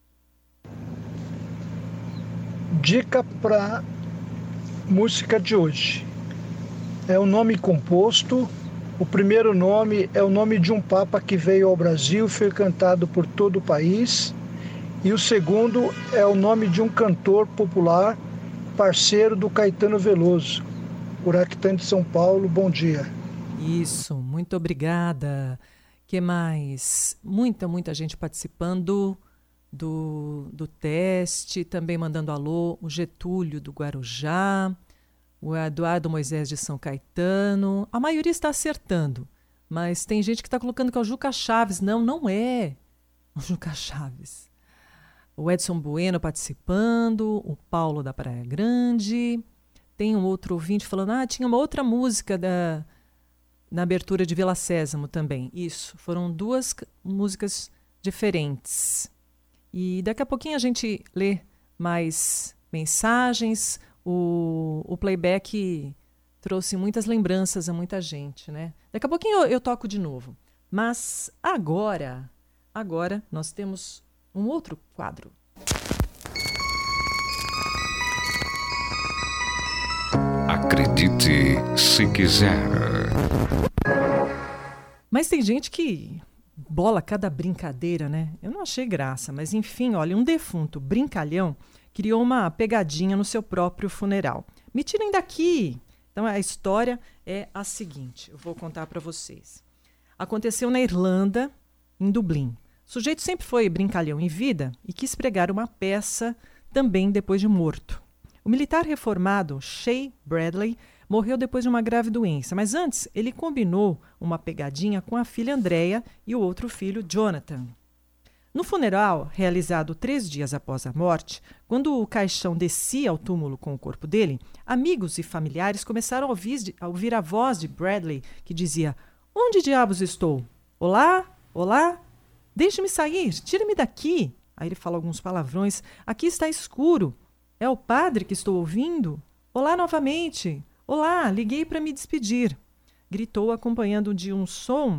Dica para música de hoje. É um nome composto. O primeiro nome é o nome de um papa que veio ao Brasil, foi cantado por todo o país. E o segundo é o nome de um cantor popular, parceiro do Caetano Veloso. Uractã de São Paulo, bom dia. Isso, muito obrigada. Que mais? Muita gente participando do teste, também mandando alô, o Getúlio do Guarujá, o Eduardo Moisés de São Caetano. A maioria está acertando, mas tem gente que está colocando que é o Juca Chaves. Não é o Juca Chaves. O Edson Bueno participando, o Paulo da Praia Grande. Tem um outro ouvinte falando, tinha uma outra música na abertura de Vila Sésamo também. Isso, foram 2 músicas diferentes. E daqui a pouquinho a gente lê mais mensagens. O playback trouxe muitas lembranças a muita gente, né? Daqui a pouquinho eu toco de novo. Mas agora nós temos um outro quadro. Acredite se quiser. Mas tem gente que bola cada brincadeira, né? Eu não achei graça, mas enfim, olha, um defunto brincalhão criou uma pegadinha no seu próprio funeral. Me tirem daqui! Então a história é a seguinte, eu vou contar para vocês. Aconteceu na Irlanda, em Dublin. O sujeito sempre foi brincalhão em vida e quis pregar uma peça também depois de morto. O militar reformado Shea Bradley morreu depois de uma grave doença, mas antes ele combinou uma pegadinha com a filha Andrea e o outro filho Jonathan. No funeral, realizado 3 dias após a morte, quando o caixão descia ao túmulo com o corpo dele, amigos e familiares começaram a ouvir a voz de Bradley que dizia: "Onde diabos estou? Olá? Olá? Deixe-me sair, tire-me daqui." Aí ele fala alguns palavrões. "Aqui está escuro. É o padre que estou ouvindo? Olá novamente. Olá, liguei para me despedir." Gritou acompanhando de um som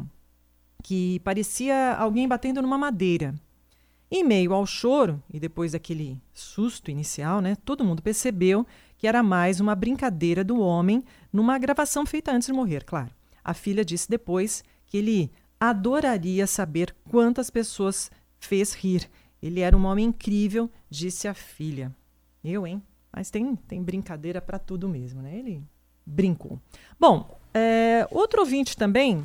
que parecia alguém batendo numa madeira. Em meio ao choro, e depois daquele susto inicial, né, todo mundo percebeu que era mais uma brincadeira do homem numa gravação feita antes de morrer, claro. A filha disse depois que ele adoraria saber quantas pessoas fez rir. Ele era um homem incrível, disse a filha. Hein? Mas tem brincadeira para tudo mesmo, né? Ele brincou. Bom, outro ouvinte também,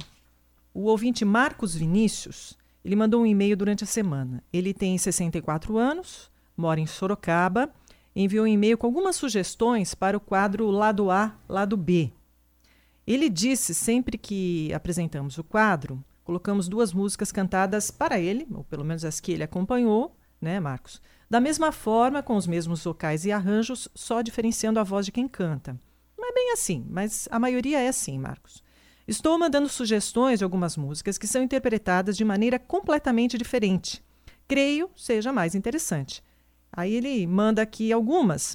o ouvinte Marcos Vinícius, ele mandou um e-mail durante a semana. Ele tem 64 anos, mora em Sorocaba, enviou um e-mail com algumas sugestões para o quadro Lado A, Lado B. Ele disse, sempre que apresentamos o quadro, colocamos 2 músicas cantadas para ele, ou pelo menos as que ele acompanhou, né, Marcos? Da mesma forma, com os mesmos vocais e arranjos, só diferenciando a voz de quem canta. Não é bem assim, mas a maioria é assim, Marcos. Estou mandando sugestões de algumas músicas que são interpretadas de maneira completamente diferente. Creio seja mais interessante. Aí ele manda aqui algumas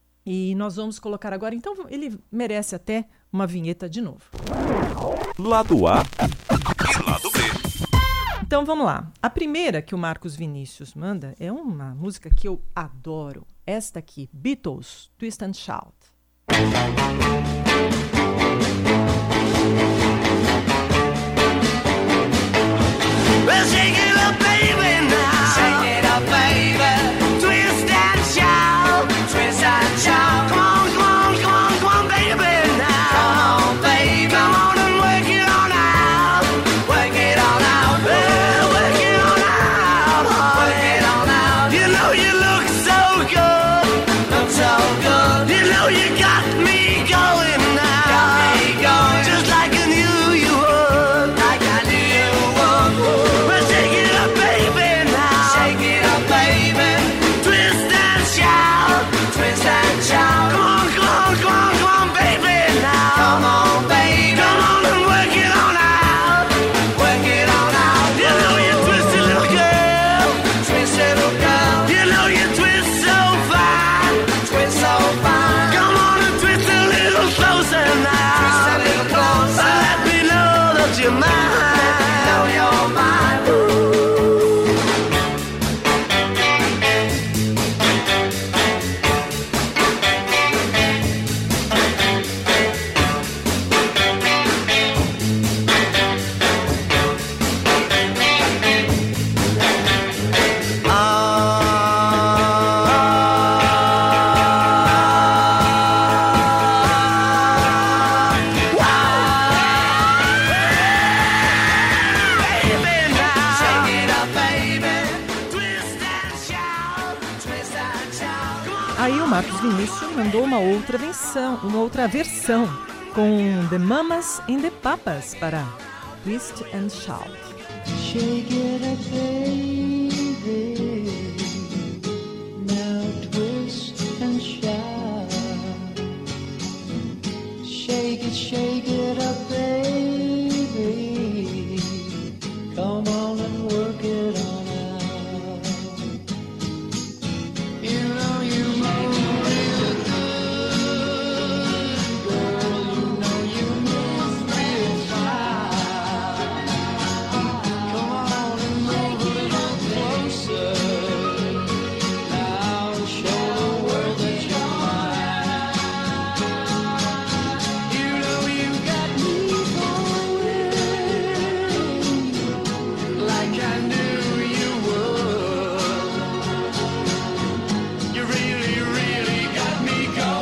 e nós vamos colocar agora. Então ele merece até uma vinheta de novo. Lado A e Lado B. Então vamos lá. A primeira que o Marcos Vinícius manda é uma música que eu adoro. Esta aqui, Beatles, Twist and Shout. Well, shake it up, baby, now. Shake it up, baby. Twist and shout. Twist and shout. Come on, come on, come on, come on, baby, now. Come on, baby. Come on and work it on out. Work it on out. Well, work it on out. Work it on out. You know you look so good. Look so good. You know you got me going now. Got me going. Just like I knew you would. Like I knew you would. Well, shake it up, baby, now. Shake it up, baby. Twist and shout. Twist and shout. Come on, come on, come on, come on, baby, now. Come on, baby. Come on and work it on out. Work it on out. You know you twisted little girl. Twist little girl. You know you twist so fine. Twist so fine. Come on and twist a little closer now. Twist a little closer. Let me know that you're mine. Let me know you're mine. Aí o Marcos Vinícius mandou uma outra versão com The Mamas and the Papas para Twist and Shout. Shake it up, baby. Now twist and shout. Shake it up, baby. Come on and work it on out. You know you move real good, girl. You know you move real fine. Come on and move a little closer. Now show the world that you're mine. You know you got me going like I knew you would. You really, really got me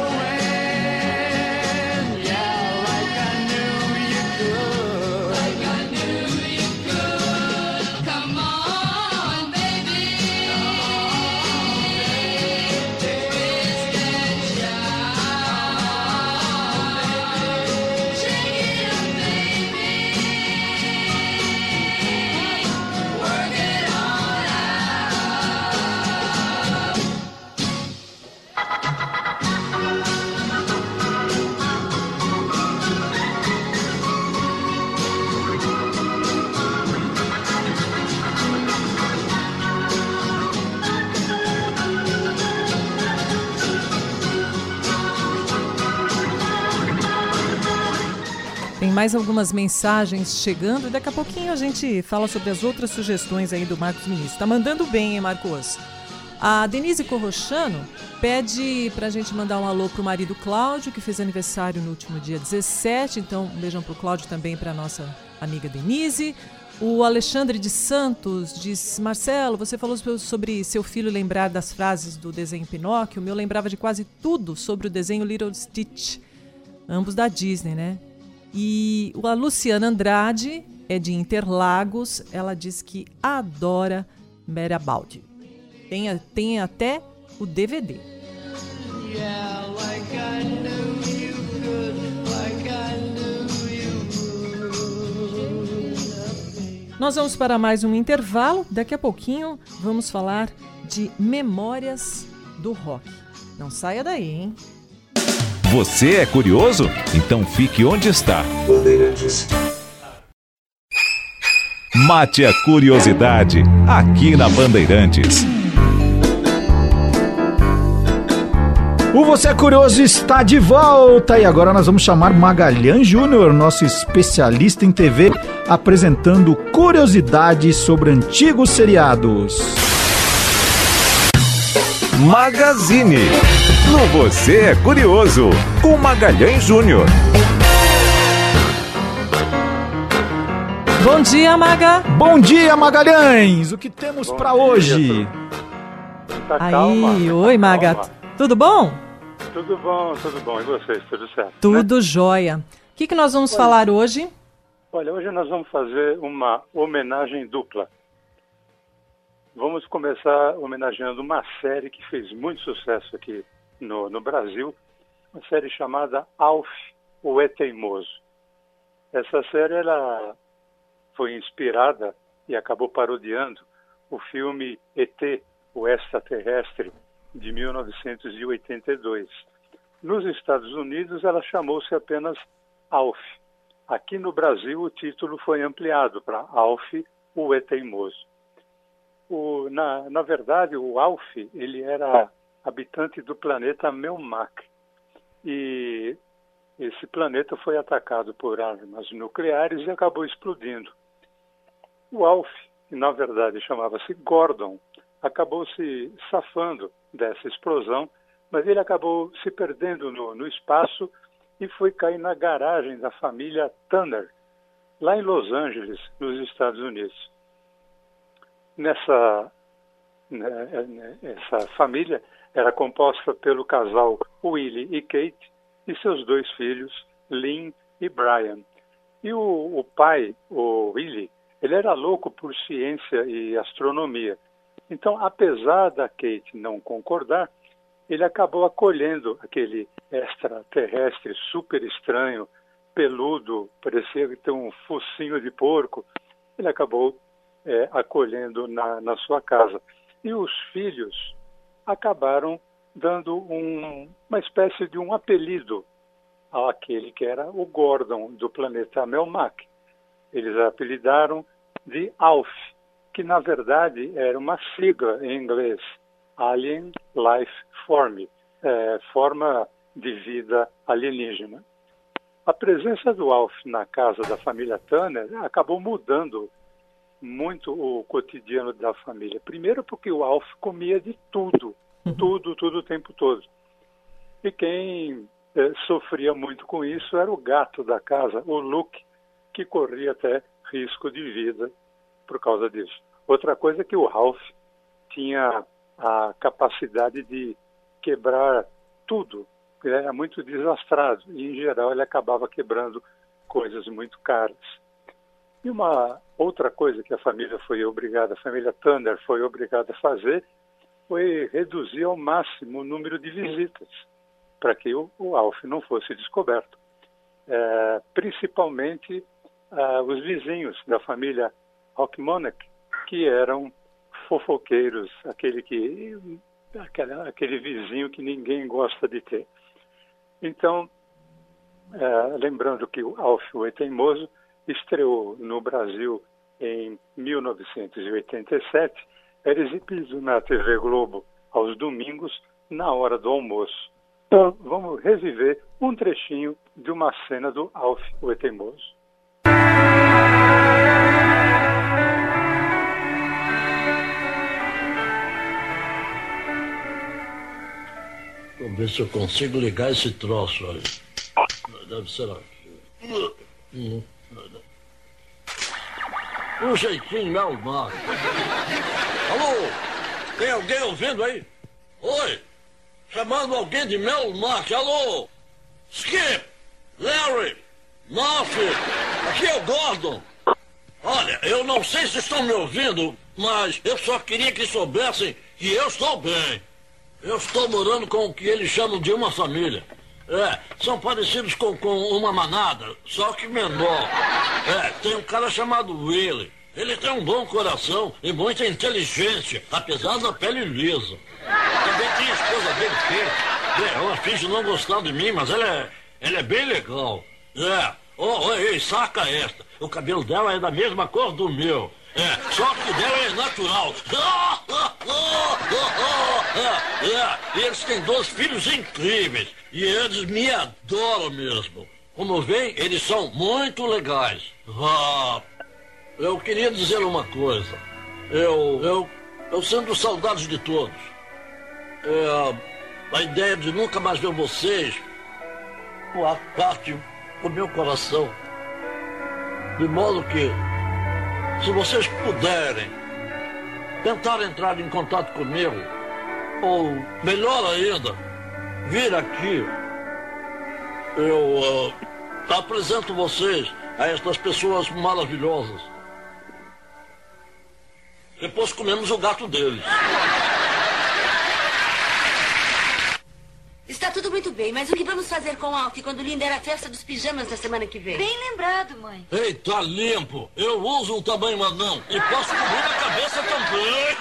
going. Yeah, like I knew you could. Like I knew you could. Come on, baby. Twist and shout. Shake it up, baby. Work it on out. Tem mais algumas mensagens chegando e daqui a pouquinho a gente fala sobre as outras sugestões aí do Marcos Vinícius. Tá mandando bem, hein, Marcos? A Denise Corrochano pede pra gente mandar um alô pro marido Cláudio, que fez aniversário no último dia 17. Então, um beijão pro Cláudio também, pra nossa amiga Denise. O Alexandre de Santos diz: Marcelo, você falou sobre seu filho lembrar das frases do desenho Pinóquio. O meu lembrava de quase tudo sobre o desenho Little Stitch, ambos da Disney, né? E a Luciana Andrade é de Interlagos. Ela diz que adora Merabaldi. Tem até o DVD. Yeah, like I knew you could. Like I knew you would. Nós vamos para mais um intervalo. Daqui a pouquinho vamos falar de Memórias do Rock. Não saia daí, hein? Você é curioso? Então fique onde está. Mate a curiosidade aqui na Bandeirantes. O Você é Curioso está de volta e agora nós vamos chamar Magalhães Júnior, nosso especialista em TV, apresentando curiosidades sobre antigos seriados. Magazine. No Você é Curioso, com Magalhães Júnior. Bom dia, Maga. Bom dia, Magalhães. O que temos para hoje? Aí, oi, Maga. Tudo bom? Tudo bom. E vocês, tudo certo? Tudo jóia. O que nós vamos falar hoje? Olha, hoje nós vamos fazer uma homenagem dupla. Vamos começar homenageando uma série que fez muito sucesso aqui no Brasil, uma série chamada Alf, o E-Teimoso. Essa série ela foi inspirada e acabou parodiando o filme E.T., o Extraterrestre, de 1982. Nos Estados Unidos, ela chamou-se apenas Alf. Aqui no Brasil, o título foi ampliado para Alf, o E-Teimoso. Na verdade, o Alf ele era habitante do planeta Melmac. E esse planeta foi atacado por armas nucleares e acabou explodindo. O Alf, que na verdade chamava-se Gordon, acabou se safando dessa explosão, mas ele acabou se perdendo no espaço e foi cair na garagem da família Tanner, lá em Los Angeles, nos Estados Unidos. Essa família era composta pelo casal Willie e Kate e seus 2 filhos, Lynn e Brian. E o pai, o Willie, ele era louco por ciência e astronomia. Então, apesar da Kate não concordar, ele acabou acolhendo aquele extraterrestre super estranho, peludo, parecia ter um focinho de porco. Ele acabou acolhendo na sua casa. E os filhos acabaram dando uma espécie de um apelido àquele que era o Gordon do planeta Melmac. Eles apelidaram de Alf, que na verdade era uma sigla em inglês, Alien Life Form, forma de vida alienígena. A presença do Alf na casa da família Tanner acabou mudando muito o cotidiano da família. Primeiro porque o Alf comia de tudo o tempo todo. E quem sofria muito com isso era o gato da casa, o Luke, que corria até risco de vida por causa disso. Outra coisa é que o Alf tinha a capacidade de quebrar tudo. Ele era muito desastrado e, em geral, ele acabava quebrando coisas muito caras. E uma outra coisa que a família Tanner foi obrigada a fazer foi reduzir ao máximo o número de visitas para que o Alf não fosse descoberto. Principalmente os vizinhos da família Hockmonick, que eram fofoqueiros, aquele vizinho que ninguém gosta de ter. Então, lembrando que o Alf, o E-Teimoso, estreou no Brasil em 1987, era exibido na TV Globo aos domingos, na hora do almoço. Então, vamos reviver um trechinho de uma cena do Alf, o E-Teimoso. Vou ver se eu consigo ligar esse troço aí. Deve ser aqui. Um jeitinho Melmac. Alô? Tem alguém ouvindo aí? Oi? Chamando alguém de Melmac. Alô? Skip! Larry! Murphy! Aqui é o Gordon. Olha, eu não sei se estão me ouvindo, mas eu só queria que soubessem que eu estou bem. Eu estou morando com o que eles chamam de uma família. São parecidos com uma manada, só que menor. Tem um cara chamado Willie. Ele tem um bom coração e muita inteligência, apesar da pele lisa. Também tem a esposa dele, Kate. Ela finge não gostar de mim, mas ela é bem legal. Ei, saca esta. O cabelo dela é da mesma cor do meu. Só que o dela é natural. E eles têm 2 filhos incríveis. E eles me adoram mesmo. Como veem, eles são muito legais. eu queria dizer uma coisa. Eu sinto saudades de todos. A ideia de nunca mais ver vocês parte do meu coração. De modo que, se vocês puderem tentar entrar em contato comigo, ou melhor ainda, vir aqui, eu apresento vocês a estas pessoas maravilhosas. Depois comemos o gato deles. Está tudo muito bem, mas o que vamos fazer com o Alf quando Linda era a festa dos pijamas da semana que vem? Bem lembrado, mãe. Ei, tá limpo. Eu uso um tamanho anão e posso cobrir a cabeça também.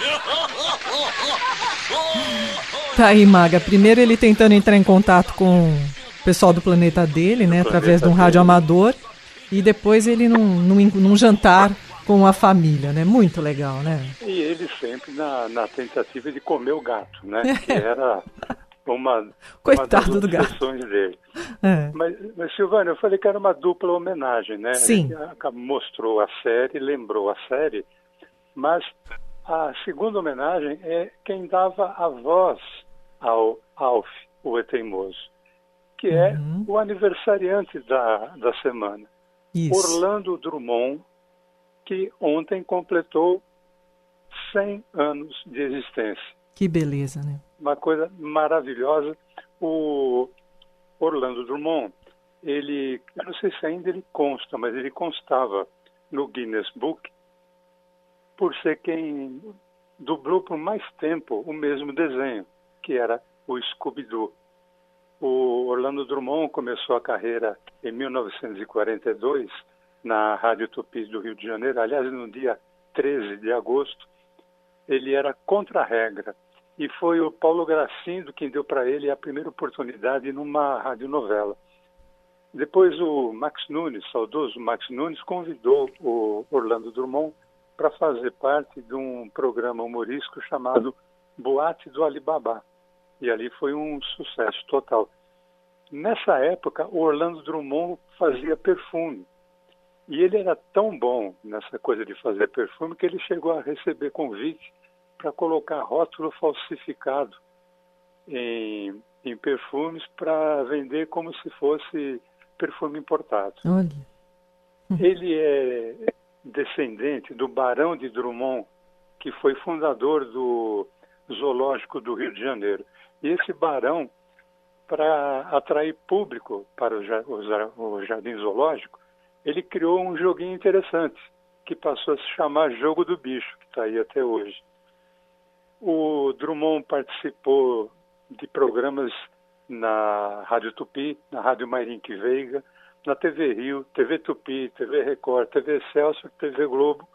Tá aí, Maga. Primeiro ele tentando entrar em contato com o pessoal do planeta dele, né? Através de um rádio amador. E depois ele num jantar com a família, né? Muito legal, né? E ele sempre na tentativa de comer o gato, né? Que era uma das obsessões dele. É. Mas, Silvânia, eu falei que era uma dupla homenagem, né? Sim. Ele mostrou a série, lembrou a série, mas a segunda homenagem é quem dava a voz ao Alf, o Teimoso, que é o aniversariante da semana. Isso. Orlando Drummond, que ontem completou 100 anos de existência. Que beleza, né? Uma coisa maravilhosa. O Orlando Drummond, eu não sei se ainda ele consta, mas ele constava no Guinness Book por ser quem dublou por mais tempo o mesmo desenho, que era o Scooby-Doo. O Orlando Drummond começou a carreira em 1942 na Rádio Tupi do Rio de Janeiro. Aliás, no dia 13 de agosto, ele era contra a regra. E foi o Paulo Gracindo quem deu para ele a primeira oportunidade numa radionovela. Depois o Max Nunes, saudoso Max Nunes, convidou o Orlando Drummond para fazer parte de um programa humorístico chamado Boate do Alibaba. E ali foi um sucesso total. Nessa época, o Orlando Drummond fazia perfume. E ele era tão bom nessa coisa de fazer perfume que ele chegou a receber convite para colocar rótulo falsificado em perfumes para vender como se fosse perfume importado. Olha. Ele é descendente do Barão de Drummond, que foi fundador do Zoológico do Rio de Janeiro. E esse barão, para atrair público para o Jardim Zoológico, ele criou um joguinho interessante, que passou a se chamar Jogo do Bicho, que está aí até hoje. O Drummond participou de programas na Rádio Tupi, na Rádio Mairink Veiga, na TV Rio, TV Tupi, TV Record, TV Excelsior, TV Globo.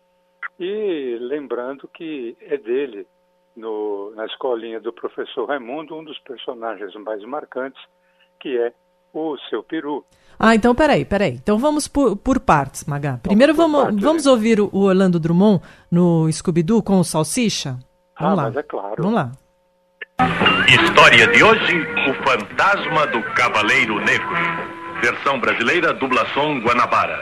E lembrando que é dele, na escolinha do professor Raimundo, um dos personagens mais marcantes, que é o Seu Peru. Ah, então peraí. Então vamos por partes, Magá. Primeiro vamos ouvir o Orlando Drummond no Scooby-Doo com o Salsicha? Vamos lá. Mas é claro. Vamos lá. História de hoje, o fantasma do Cavaleiro Negro. Versão brasileira, dublação Guanabara.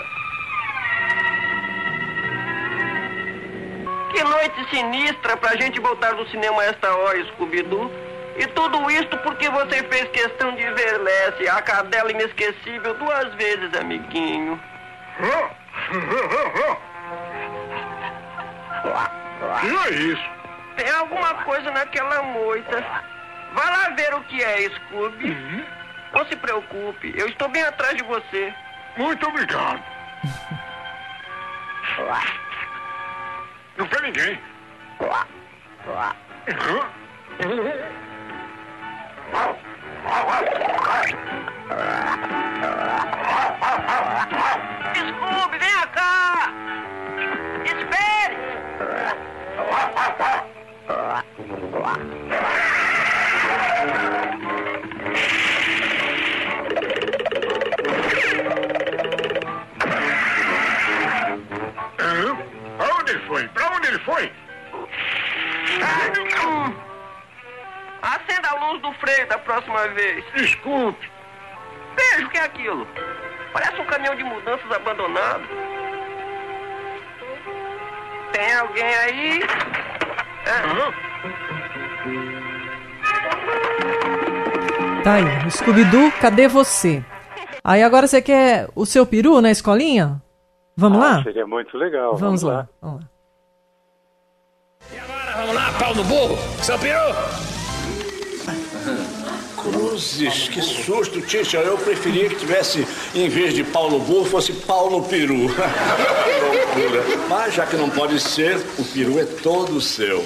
Que noite sinistra pra gente voltar do cinema a esta hora, Scooby-Doo. E tudo isto porque você fez questão de ver Lessie, a cadela inesquecível, 2 vezes, amiguinho. Que é isso? Tem alguma coisa naquela moita. Vai lá ver o que é, Scooby. Não se preocupe, eu estou bem atrás de você. Muito obrigado. Não vê ninguém. Scooby, vem cá! Espere! Pra onde ele foi? Acenda a luz do freio da próxima vez. Desculpe. Veja o que é aquilo. Parece um caminhão de mudanças abandonado. Tem alguém aí? Tá aí, Scooby-Doo, cadê você? Aí agora você quer o seu peru na escolinha? Vamos lá? Seria muito legal. Vamos lá. Vamos lá. Vamos lá, pau no burro, seu peru! Cruzes, que susto, Tisha. Eu preferia que tivesse, em vez de pau no burro, fosse pau no peru. Que loucura. Mas já que não pode ser, o peru é todo seu.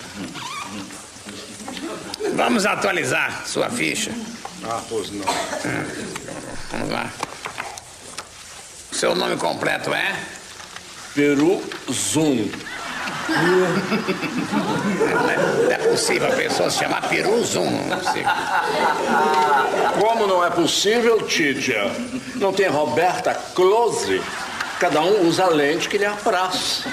Vamos atualizar sua ficha. Ah, pois não. Vamos lá. Seu nome completo é? Peru Zoom. Não é possível a pessoa se chamar Peru Zoom. Não é possível. Como não é possível, Titia? Não tem Roberta Close? Cada um usa a lente que lhe apraz.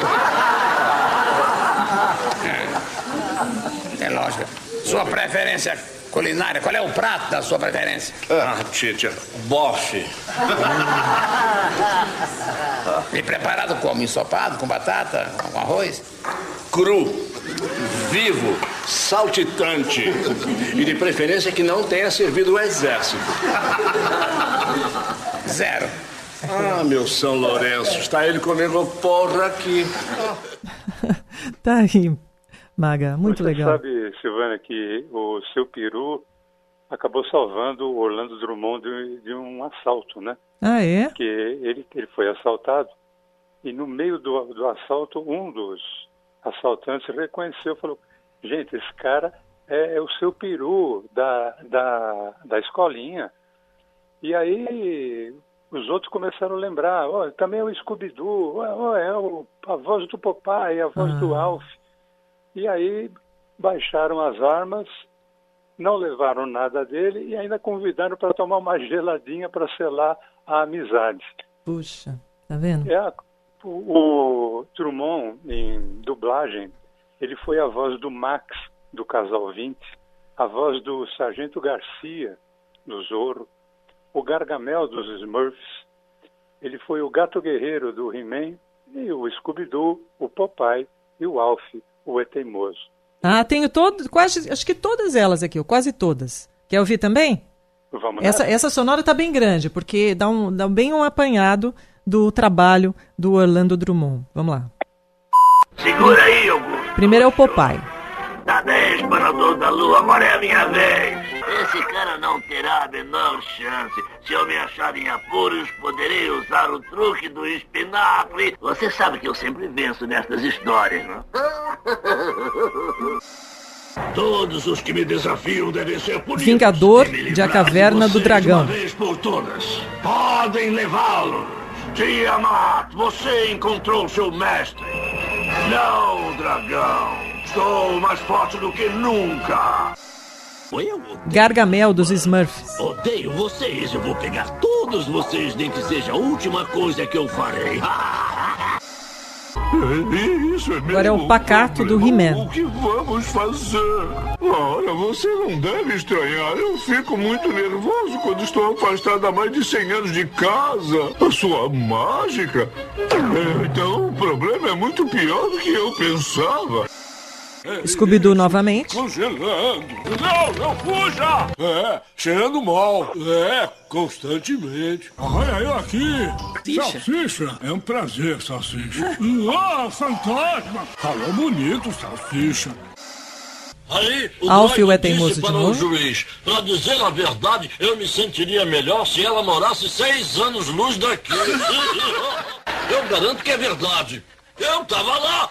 É lógico. Sua preferência culinária, qual é o prato da sua preferência? Ah, Titia, bofe. E preparado como? Ensopado, com batata, com arroz? Cru, vivo, saltitante. E de preferência que não tenha servido o exército. Zero. Ah, meu São Lourenço, está ele comendo porra aqui. Tá aí, Maga, muito legal. Você sabe, Silvana, que o seu peru acabou salvando o Orlando Drummond de um assalto, né? Ah, é? Que ele foi assaltado e no meio do assalto, um dos assaltantes reconheceu, falou, gente, esse cara é o seu peru da escolinha. E aí os outros começaram a lembrar, também é o Scooby-Doo, é a voz do Popeye, a voz do Alf. E aí baixaram as armas, não levaram nada dele e ainda convidaram para tomar uma geladinha para selar a amizade. Puxa, tá vendo? O Drummond, em dublagem, ele foi a voz do Max, do Casal 20, a voz do Sargento Garcia, do Zorro, o Gargamel dos Smurfs, ele foi o Gato Guerreiro do He-Man e o Scooby-Doo, o Popeye e o Alf, o E-Teimoso. Ah, tenho quase, acho que todas elas aqui, quase todas. Quer ouvir também? Vamos nessa. Essa sonora tá bem grande, porque dá bem um apanhado do trabalho do Orlando Drummond. Vamos lá. Segura aí, Augusto. Primeiro é o Popeye. Dá 10 para o dono da lua, agora é a minha vez. Esse cara não terá a menor chance. Se eu me achar em apuros, poderei usar o truque do espinafre. Você sabe que eu sempre venço nestas histórias, não? Todos os que me desafiam devem ser punidos. Vingador de A Caverna do Dragão. De uma vez por todas. Podem levá-lo. Tiamat, você encontrou seu mestre. Não, dragão. Estou mais forte do que nunca. Gargamel dos Smurfs. Odeio vocês. Eu vou pegar todos vocês, nem que seja a última coisa que eu farei. Isso é mesmo. Agora é o Pacato do He-Man. O que vamos fazer? Ora, você não deve estranhar. Eu fico muito nervoso quando estou afastado há mais de 100 anos de casa. A sua mágica? Então o problema é muito pior do que eu pensava. Scooby-Doo novamente. Congelando. Não fuja! Cheirando mal. Constantemente. Olha eu aqui. Salsicha. É um prazer, Salsicha. Fantasma. Falou bonito, Salsicha. Aí, Alf o é teimoso de novo. Juiz, pra dizer a verdade, eu me sentiria melhor se ela morasse 6 anos-luz daqui. Eu garanto que é verdade. Eu tava lá.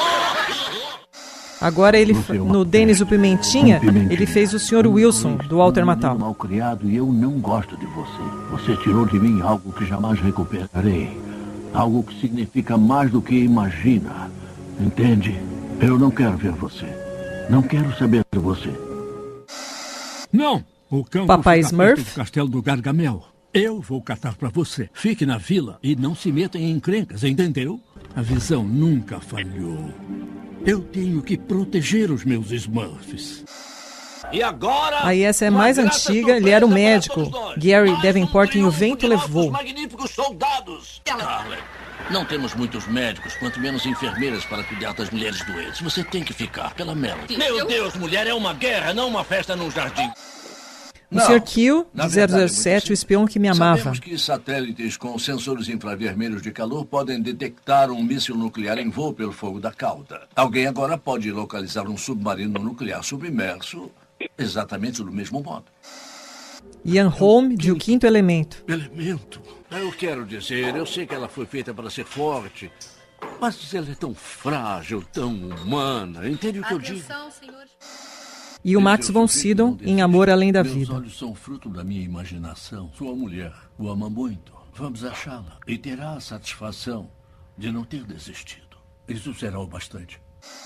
Agora ele, no Denis o Pimentinha, ele fez o Sr. Wilson, do Walter Matthau. Mal criado e eu não gosto de você. Você tirou de mim algo que jamais recuperarei. Algo que significa mais do que imagina. Entende? Eu não quero ver você. Não quero saber de você. Não, o cão Papai fica Smurf. perto do castelo do Gargamel. Eu vou catar pra você. Fique na vila e não se meta em encrencas, entendeu? A visão nunca falhou. Eu tenho que proteger os meus Smurfs. E agora... Aí essa é mais antiga, ele era o médico. Gary Davenport em O Vento Levou. Magníficos soldados. Não temos muitos médicos, quanto menos enfermeiras para cuidar das mulheres doentes. Você tem que ficar pela Melody. Meu Deus, mulher, é uma guerra, não uma festa num jardim. O Sr. Kill, de 007, o espião que me amava. Sabemos que satélites com sensores infravermelhos de calor podem detectar um míssil nuclear em voo pelo fogo da cauda. Alguém agora pode localizar um submarino nuclear submerso exatamente do mesmo modo. Ian Holm, de O Quinto Elemento. Elemento? Eu quero dizer, eu sei que ela foi feita para ser forte, mas ela é tão frágil, tão humana. Entende o que eu digo? Senhores. E o Max von Sydow, em Amor Além da Vida. Meus olhos são fruto da minha imaginação. Sua mulher o ama muito. Vamos achá-la e terá a satisfação de não ter desistido. Isso será o bastante.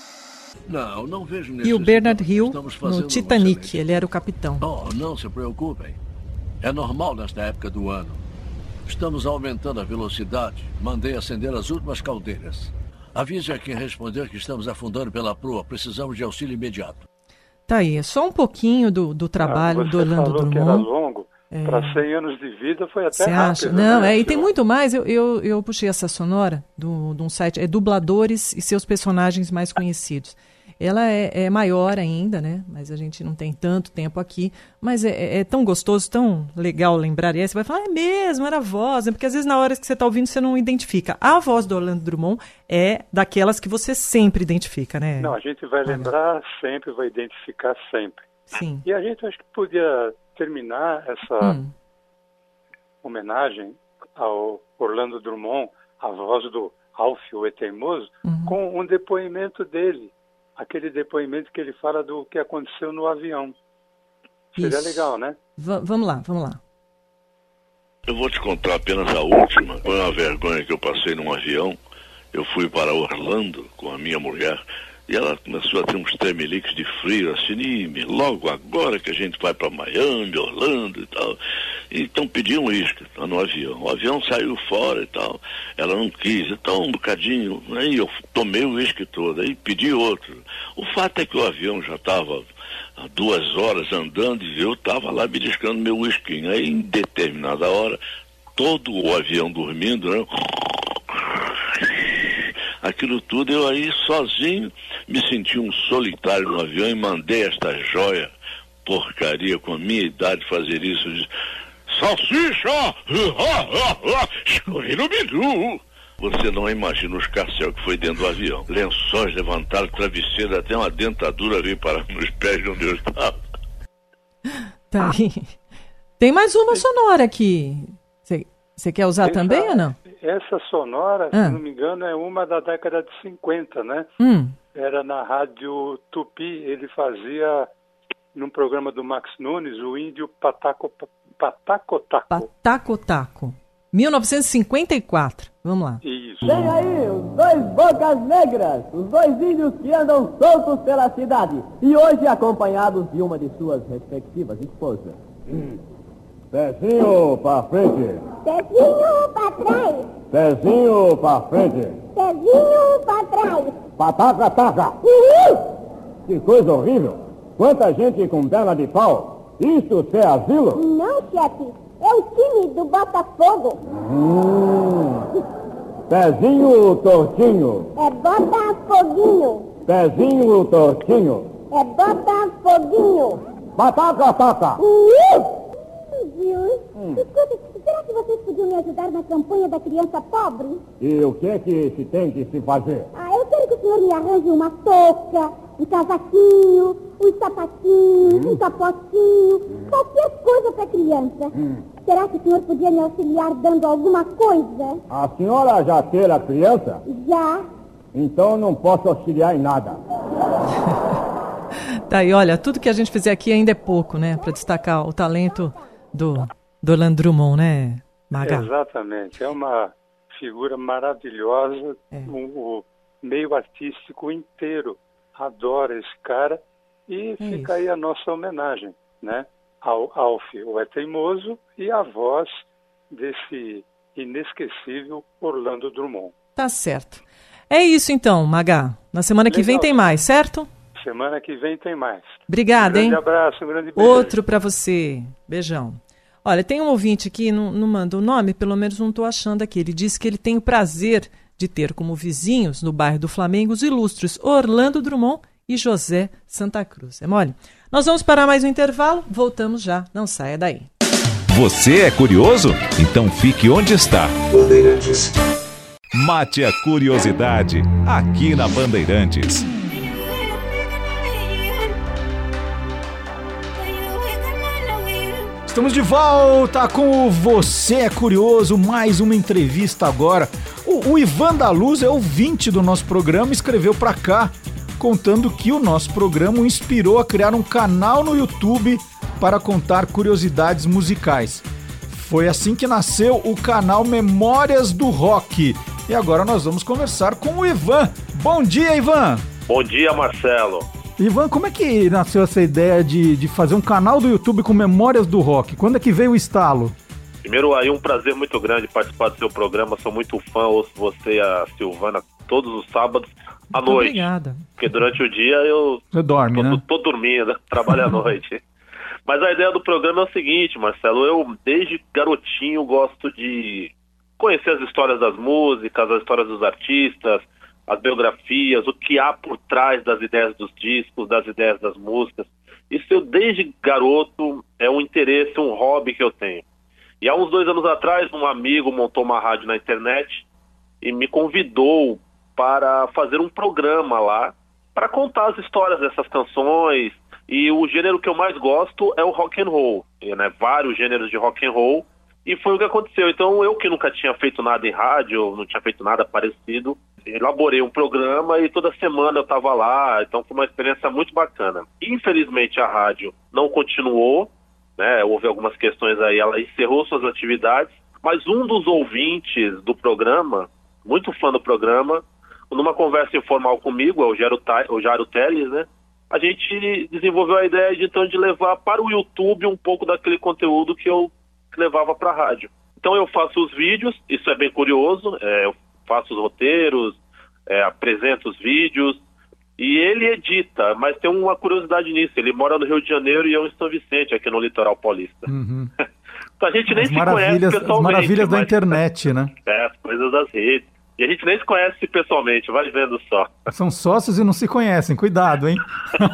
Não vejo necessidade. E o Bernard Hill, no Titanic, ele era o capitão. Oh, não se preocupem. É normal nesta época do ano. Estamos aumentando a velocidade. Mandei acender as últimas caldeiras. Avise a quem responder que estamos afundando pela proa. Precisamos de auxílio imediato. Tá aí, é só um pouquinho do trabalho do Orlando Drummond. Você falou que era longo. Para 100 anos de vida foi até rápido. Você acha? Não, e tem muito mais. Eu puxei essa sonora de um site, é Dubladores e Seus Personagens Mais Conhecidos. Ela é maior ainda, né? Mas a gente não tem tanto tempo aqui. Mas é tão gostoso, tão legal lembrar. E aí você vai falar, é mesmo, era a voz. Né? Porque às vezes na hora que você está ouvindo você não identifica. A voz do Orlando Drummond é daquelas que você sempre identifica, né? Não, a gente vai lembrar sempre, vai identificar sempre. Sim. E a gente acho que podia terminar essa homenagem ao Orlando Drummond, a voz do Alfio, o Teimoso, com um depoimento dele. Aquele depoimento que ele fala do que aconteceu no avião. Seria legal, né? Vamos lá. Eu vou te contar apenas a última. Foi uma vergonha que eu passei num avião. Eu fui para Orlando com a minha mulher e ela começou a ter uns tremeliques de frio, assim, logo agora que a gente vai para Miami, Orlando e tal. Então pedi um uísque no avião. O avião saiu fora e tal. Ela não quis, então um bocadinho. Aí eu tomei o uísque todo, aí pedi outro. O fato é que o avião já estava há 2 horas andando e eu estava lá beliscando meu uísquinho. Aí em determinada hora, todo o avião dormindo, né? Aquilo tudo, eu aí sozinho me senti um solitário no avião e mandei esta joia, porcaria, com a minha idade fazer isso. Salsicha! Escorri no menu! Você não imagina o escarcéu que foi dentro do avião. Lençóis levantaram, travesseiro, até uma dentadura veio parar nos pés de onde eu estava. Tá aí. Tem mais uma sonora aqui. Você quer usar também ou não? Essa sonora, se não me engano, é uma da década de 50, né? Era na rádio Tupi, ele fazia, num programa do Max Nunes, o índio Patacotaco. Patacotaco. 1954. Vamos lá. Isso. Vem aí, os 2 bocas negras, os 2 índios que andam soltos pela cidade. E hoje acompanhados de uma de suas respectivas esposas. Pezinho pra frente. Pezinho pra trás. Pezinho pra frente. Pezinho pra trás. Pataca, taca. Que coisa horrível. Quanta gente com perna de pau. Isso é asilo? Não, chefe. É o time do Botafogo. Pezinho tortinho. É Botafoguinho. Pezinho tortinho. É Botafoguinho. Pataca, taca. Escuta, será que vocês podiam me ajudar na campanha da criança pobre? E o que é que se tem que se fazer? Eu quero que o senhor me arranje uma touca, um casaquinho, um sapatinho, um capotinho, qualquer coisa para a criança. Será que o senhor podia me auxiliar dando alguma coisa? A senhora já tem a criança? Já. Então não posso auxiliar em nada. Tá aí, olha, tudo que a gente fizer aqui ainda é pouco, né? Para destacar o talento do Orlando Drummond, né, Maga? Exatamente. É uma figura maravilhosa. O meio artístico inteiro adora esse cara. E fica aí a nossa homenagem, né? Ao Alfio, o Teimoso, e a voz desse inesquecível Orlando Drummond. Tá certo. É isso então, Maga. Na semana que vem tem mais, certo? Semana que vem tem mais. Obrigada, hein? Um grande abraço, um grande beijo. Outro para você. Beijão. Olha, tem um ouvinte aqui, não manda o nome, pelo menos não estou achando aqui. Ele disse que ele tem o prazer de ter como vizinhos no bairro do Flamengo os ilustres Orlando Drummond e José Santa Cruz. É mole? Nós vamos parar mais um intervalo, voltamos já, não saia daí. Você é curioso? Então fique onde está. Bandeirantes. Mate a curiosidade aqui na Bandeirantes. Estamos de volta com o Você é Curioso, mais uma entrevista agora. O Ivan da Luz é ouvinte do nosso programa e escreveu pra cá, contando que o nosso programa o inspirou a criar um canal no YouTube para contar curiosidades musicais. Foi assim que nasceu o canal Memórias do Rock. E agora nós vamos conversar com o Ivan. Bom dia, Ivan! Bom dia, Marcelo. Ivan, como é que nasceu essa ideia de fazer um canal do YouTube com Memórias do Rock? Quando é que veio o estalo? Primeiro, aí um prazer muito grande participar do seu programa. Sou muito fã, ouço você e a Silvana todos os sábados à noite. Obrigada. Porque durante o dia Você dorme, né? Tô dormindo, trabalho à noite. Mas a ideia do programa é o seguinte, Marcelo. Eu, desde garotinho, gosto de conhecer as histórias das músicas, as histórias dos artistas, as biografias, o que há por trás das ideias dos discos, das ideias das músicas. Isso eu, desde garoto, é um interesse, um hobby que eu tenho. E há uns 2 anos atrás, um amigo montou uma rádio na internet e me convidou para fazer um programa lá, para contar as histórias dessas canções. E o gênero que eu mais gosto é o rock and roll, né? Vários gêneros de rock and roll. E foi o que aconteceu. Então, eu que nunca tinha feito nada em rádio, não tinha feito nada parecido, elaborei um programa e toda semana eu estava lá, então foi uma experiência muito bacana. Infelizmente a rádio não continuou, né? Houve algumas questões aí, ela encerrou suas atividades, mas um dos ouvintes do programa, muito fã do programa, numa conversa informal comigo, é o Jairo Teles, né? A gente desenvolveu a ideia de levar para o YouTube um pouco daquele conteúdo que eu levava para a rádio. Então eu faço os vídeos, isso é bem curioso, eu faço os roteiros, apresento os vídeos, e ele edita, mas tem uma curiosidade nisso, ele mora no Rio de Janeiro e eu em São Vicente, aqui no litoral paulista. Uhum. Então a gente nem se conhece pessoalmente. As maravilhas da internet, né? As coisas das redes. E a gente nem se conhece pessoalmente, vai vendo só. São sócios e não se conhecem, cuidado, hein?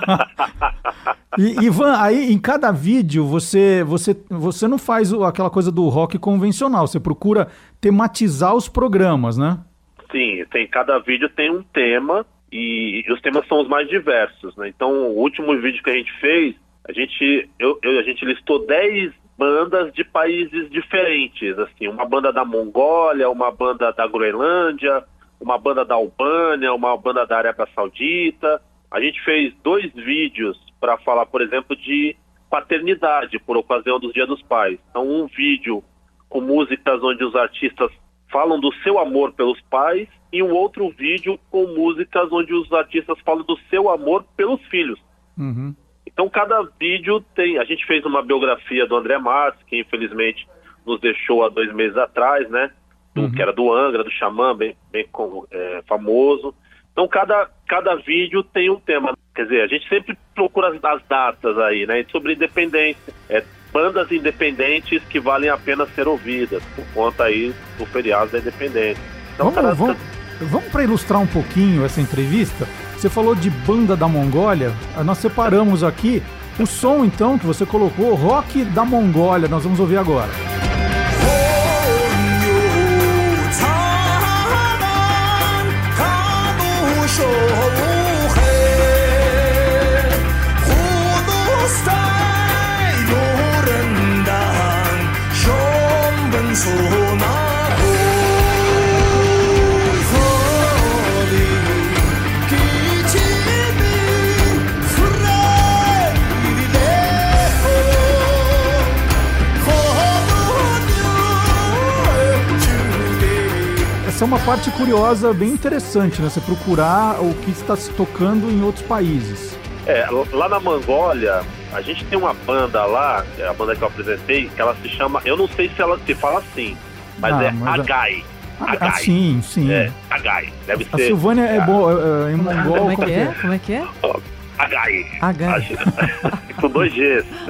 E, Ivan, aí em cada vídeo você não faz aquela coisa do rock convencional, você procura tematizar os programas, né? Sim, cada vídeo tem um tema e os temas são os mais diversos, né? Então o último vídeo que a gente fez, a gente listou 10 bandas de países diferentes, assim, uma banda da Mongólia, uma banda da Groenlândia, uma banda da Albânia, uma banda da Arábia Saudita. A gente fez 2 vídeos para falar, por exemplo, de paternidade, por ocasião dos Dia dos Pais. Então, um vídeo com músicas onde os artistas falam do seu amor pelos pais e um outro vídeo com músicas onde os artistas falam do seu amor pelos filhos. Uhum. Então, cada vídeo tem... A gente fez uma biografia do André Matos, que infelizmente nos deixou há 2 meses atrás, né? Que era do Angra, do Xamã, bem famoso. Então, cada vídeo tem um tema. Quer dizer, a gente sempre procura as datas aí, né? Sobre independência. Bandas independentes que valem a pena ser ouvidas, por conta aí do feriado da independência. Então, vamos para ilustrar um pouquinho essa entrevista. Você falou de banda da Mongólia, nós separamos aqui o som, então, que você colocou, rock da Mongólia, nós vamos ouvir agora. Essa é uma parte curiosa, bem interessante, né? Você procurar o que está se tocando em outros países. Lá na Mongólia, a gente tem uma banda lá, a banda que eu apresentei, que ela se chama, eu não sei se ela se fala assim, mas Agai. Agai. Sim. Agai. Deve ser. A Silvânia é boa em mongol. Como é que é? Agai. Agai. Com 2 Gs.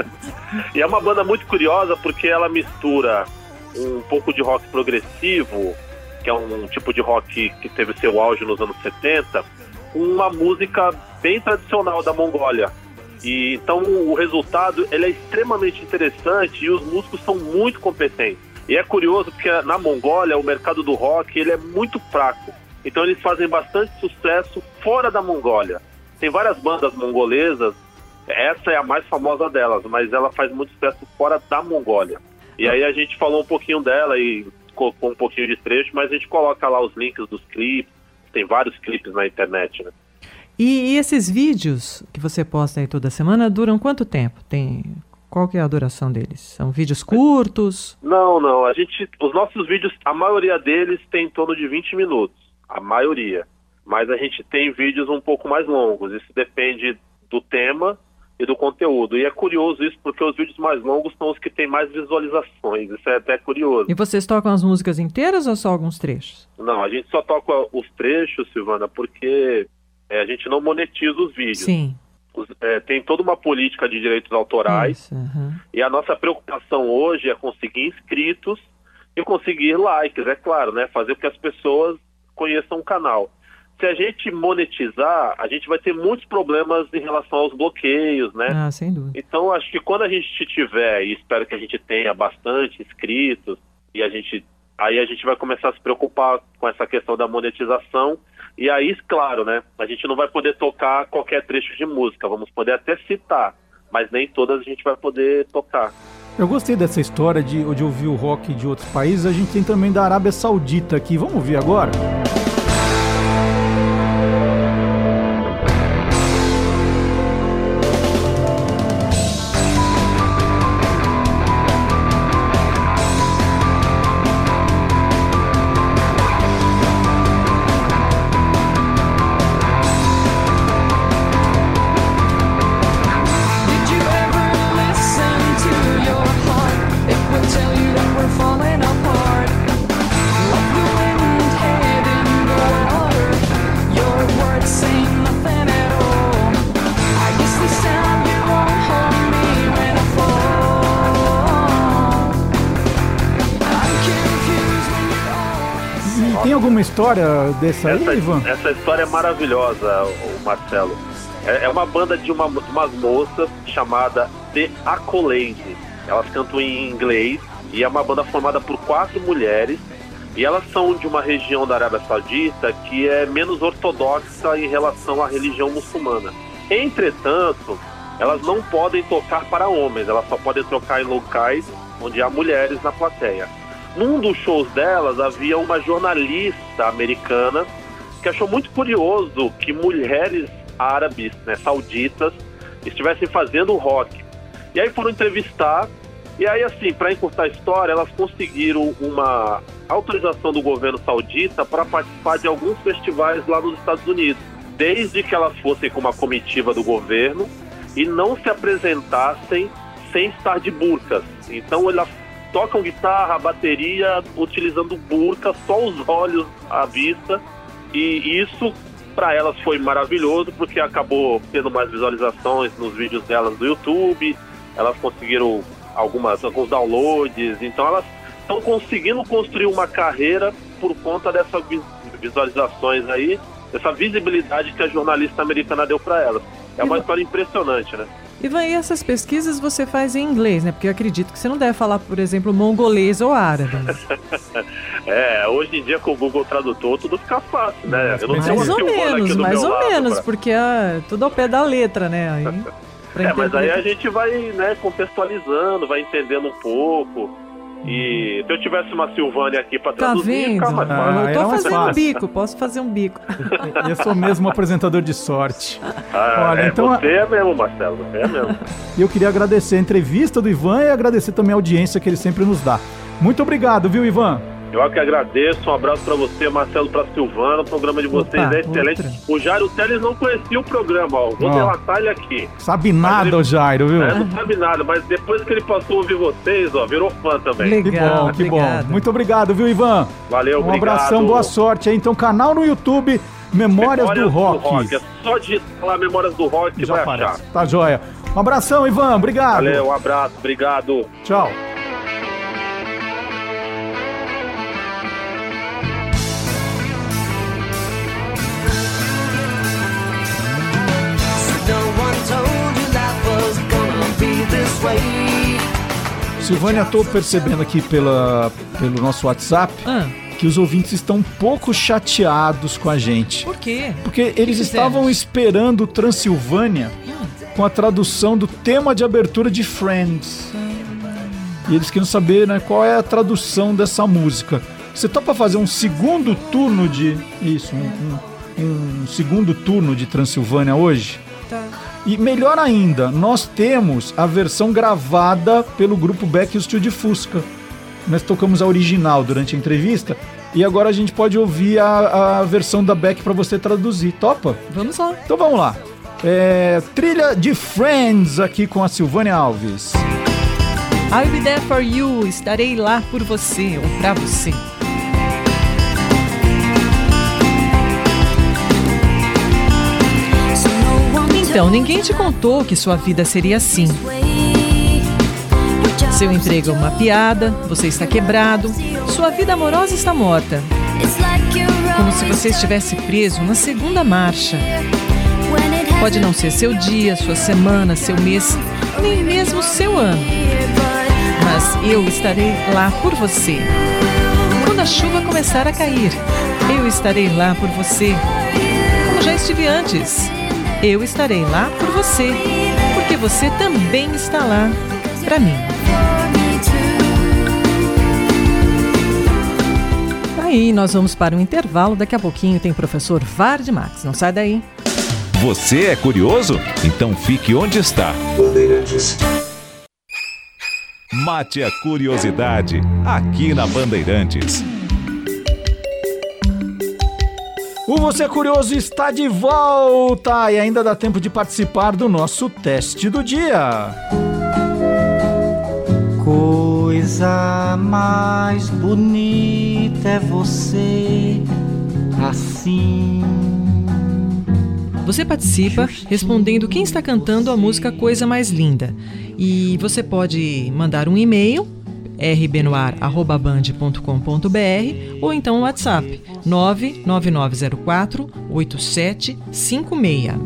E é uma banda muito curiosa porque ela mistura um pouco de rock progressivo, que é um tipo de rock que teve seu auge nos anos 70, com uma música bem tradicional da Mongólia. E então o resultado ele é extremamente interessante e os músicos são muito competentes. E é curioso porque na Mongólia o mercado do rock ele é muito fraco. Então eles fazem bastante sucesso fora da Mongólia. Tem várias bandas mongolesas, essa é a mais famosa delas, mas ela faz muito sucesso fora da Mongólia. E aí a gente falou um pouquinho dela e colocou um pouquinho de trecho, mas a gente coloca lá os links dos clipes, tem vários clipes na internet, né? E esses vídeos que você posta aí toda semana duram quanto tempo? Qual que é a duração deles? São vídeos curtos? Não, os nossos vídeos, a maioria deles tem em torno de 20 minutos, a maioria. Mas a gente tem vídeos um pouco mais longos, isso depende do tema e do conteúdo. E é curioso isso porque os vídeos mais longos são os que têm mais visualizações, isso é até curioso. E vocês tocam as músicas inteiras ou só alguns trechos? Não, a gente só toca os trechos, Silvana, porque a gente não monetiza os vídeos. Sim. Tem toda uma política de direitos autorais. Isso, uhum. E a nossa preocupação hoje é conseguir inscritos e conseguir likes, é claro, né? Fazer com que as pessoas conheçam o canal. Se a gente monetizar, a gente vai ter muitos problemas em relação aos bloqueios, né? Ah, sem dúvida. Então, acho que quando a gente tiver, e espero que a gente tenha bastante inscritos, e aí a gente vai começar a se preocupar com essa questão da monetização. E aí, claro, né? A gente não vai poder tocar qualquer trecho de música, vamos poder até citar, mas nem todas a gente vai poder tocar. Eu gostei dessa história de ouvir o rock de outros países. A gente tem também da Arábia Saudita aqui. Vamos ouvir agora? Tem alguma história dessa aí, Ivan? Essa história é maravilhosa, o Marcelo. É uma banda de umas moças chamada The Accolade. Elas cantam em inglês e é uma banda formada por 4 mulheres. E elas são de uma região da Arábia Saudita que é menos ortodoxa em relação à religião muçulmana. Entretanto, elas não podem tocar para homens, elas só podem tocar em locais onde há mulheres na plateia. Num dos shows delas havia uma jornalista americana que achou muito curioso que mulheres árabes, né, sauditas, estivessem fazendo rock. E aí foram entrevistar, e aí assim, para encurtar a história, elas conseguiram uma autorização do governo saudita para participar de alguns festivais lá nos Estados Unidos, desde que elas fossem com uma comitiva do governo e não se apresentassem sem estar de burcas. Então elas tocam guitarra, bateria, utilizando burca, só os olhos à vista, e isso para elas foi maravilhoso, porque acabou tendo mais visualizações nos vídeos delas do YouTube, elas conseguiram alguns downloads, então elas estão conseguindo construir uma carreira por conta dessas visualizações aí, dessa visibilidade que a jornalista americana deu para elas. É uma história impressionante, né? Ivan, e essas pesquisas você faz em inglês, né? Porque eu acredito que você não deve falar, por exemplo, mongolês ou árabe. Hoje em dia com o Google Tradutor tudo fica fácil, né? Eu não mais ou menos, porque é tudo ao pé da letra, né? Aí, mas aí a gente vai, né, contextualizando, vai entendendo um pouco. E se eu tivesse uma Silvânia aqui pra traduzir, fica mais fácil. Eu tô fazendo um bico, posso fazer um bico. Eu sou mesmo um apresentador de sorte. Olha, então, você é mesmo, Marcelo, você é mesmo. Eu queria agradecer a entrevista do Ivan e agradecer também a audiência que ele sempre nos dá. Muito obrigado, viu, Ivan? Eu que agradeço, um abraço pra você, Marcelo, pra Silvana, o programa de vocês é excelente. O Jairo Teles não conhecia o programa, ó. Vou relatar ele aqui. Sabe nada, o Jairo, viu? Não sabe nada, mas depois que ele passou a ouvir vocês, ó, virou fã também. Legal, que bom. Muito obrigado, viu, Ivan? Valeu, obrigado. Um abração, boa sorte aí. Então, canal no YouTube Memórias do Rock. É só digitar lá Memórias do Rock que Já vai aparece. achar. Tá joia. Um abração, Ivan. Obrigado. Valeu, um abraço. Obrigado. Tchau. Silvânia, estou percebendo aqui pelo nosso WhatsApp que os ouvintes estão um pouco chateados com a gente. Por quê? Porque eles estavam esperando Transilvânia com a tradução do tema de abertura de Friends. E eles queriam saber, né, qual é a tradução dessa música. Você topa fazer um segundo turno de... Isso, um segundo turno de Transilvânia hoje? Tá. E melhor ainda, nós temos a versão gravada pelo grupo Beck e o Tio de Fusca. Nós tocamos a original durante a entrevista e agora a gente pode ouvir a versão da Beck para você traduzir. Topa? Vamos lá. Então vamos lá. Trilha de Friends aqui com a Silvânia Alves. I'll be there for you. Estarei lá por você ou pra você. Então, ninguém te contou que sua vida seria assim. Seu emprego é uma piada, você está quebrado, sua vida amorosa está morta. Como se você estivesse preso na segunda marcha. Pode não ser seu dia, sua semana, seu mês, nem mesmo seu ano. Mas eu estarei lá por você. Quando a chuva começar a cair, eu estarei lá por você. Como já estive antes. Eu estarei lá por você, porque você também está lá para mim. Aí nós vamos para um intervalo, daqui a pouquinho tem o professor Vard Marx, não sai daí. Você é curioso? Então fique onde está. Bandeirantes. Mate a curiosidade aqui na Bandeirantes. O Você Curioso está de volta e ainda dá tempo de participar do nosso teste do dia. Coisa mais bonita é você assim. Você participa respondendo quem está cantando a música Coisa Mais Linda. E você pode mandar um e-mail rbnoar@band.com.br ou então o WhatsApp 99904-8756.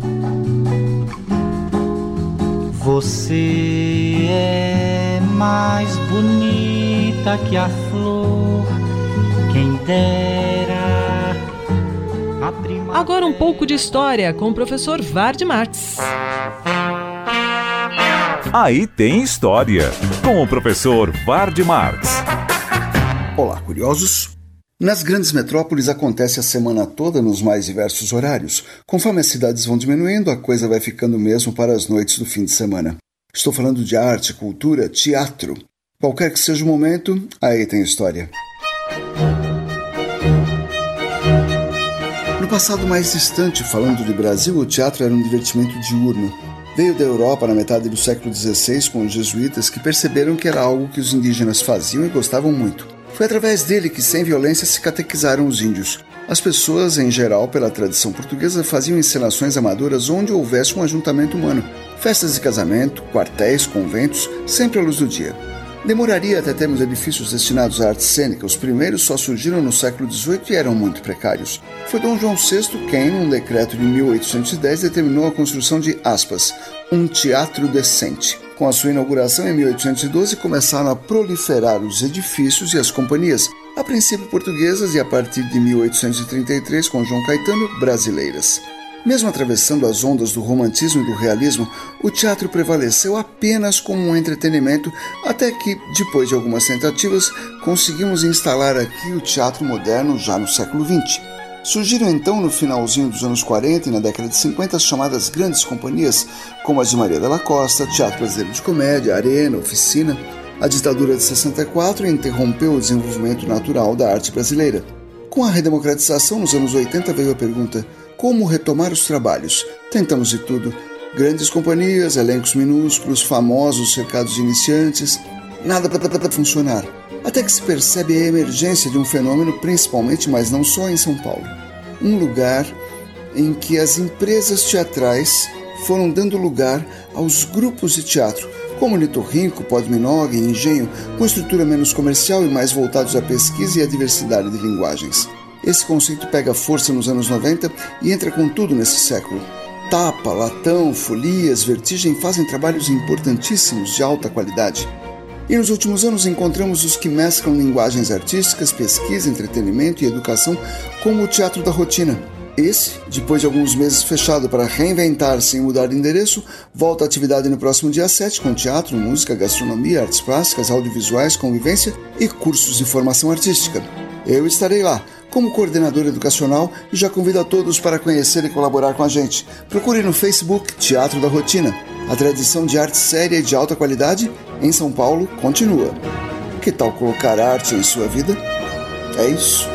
Você é mais bonita que a flor, quem dera a primavera. Agora um pouco de história com o professor Vard Marx. Aí tem história, com o professor Vard Marx. Olá, curiosos! Nas grandes metrópoles acontece a semana toda nos mais diversos horários. Conforme as cidades vão diminuindo, a coisa vai ficando mesmo para as noites do fim de semana. Estou falando de arte, cultura, teatro. Qualquer que seja o momento, aí tem história. No passado mais distante, falando de Brasil, o teatro era um divertimento diurno. Veio da Europa na metade do século XVI com os jesuítas que perceberam que era algo que os indígenas faziam e gostavam muito. Foi através dele que, sem violência, se catequizaram os índios. As pessoas, em geral, pela tradição portuguesa, faziam encenações amadoras onde houvesse um ajuntamento humano. Festas de casamento, quartéis, conventos, sempre à luz do dia. Demoraria até termos edifícios destinados à arte cênica. Os primeiros só surgiram no século XVIII e eram muito precários. Foi Dom João VI quem, num decreto de 1810, determinou a construção de, aspas, um teatro decente. Com a sua inauguração em 1812, começaram a proliferar os edifícios e as companhias, a princípio portuguesas e a partir de 1833, com João Caetano, brasileiras. Mesmo atravessando as ondas do romantismo e do realismo, o teatro prevaleceu apenas como um entretenimento, até que, depois de algumas tentativas, conseguimos instalar aqui o teatro moderno já no século XX. Surgiram então no finalzinho dos anos 40 e na década de 50 as chamadas grandes companhias, como as de Maria Della Costa, Teatro Brasileiro de Comédia, Arena, Oficina. A ditadura de 64 interrompeu o desenvolvimento natural da arte brasileira. Com a redemocratização nos anos 80 veio a pergunta: como retomar os trabalhos? Tentamos de tudo. Grandes companhias, elencos minúsculos, famosos cercados de iniciantes. Nada para funcionar. Até que se percebe a emergência de um fenômeno, principalmente, mas não só em São Paulo. Um lugar em que as empresas teatrais foram dando lugar aos grupos de teatro, como Nitorrinco, Podminog e Engenho, com estrutura menos comercial e mais voltados à pesquisa e à diversidade de linguagens. Esse conceito pega força nos anos 90 e entra com tudo nesse século. Tapa, Latão, Folias, Vertigem fazem trabalhos importantíssimos de alta qualidade. E nos últimos anos encontramos os que mesclam linguagens artísticas, pesquisa, entretenimento e educação, como o Teatro da Rotina. Esse, depois de alguns meses fechado para reinventar-se e mudar de endereço, volta à atividade no próximo dia 7 com teatro, música, gastronomia, artes plásticas, audiovisuais, convivência e cursos de formação artística. Eu estarei lá como coordenador educacional e já convido a todos para conhecer e colaborar com a gente. Procure no Facebook Teatro da Rotina. A tradição de arte séria e de alta qualidade em São Paulo continua. Que tal colocar arte em sua vida? É isso.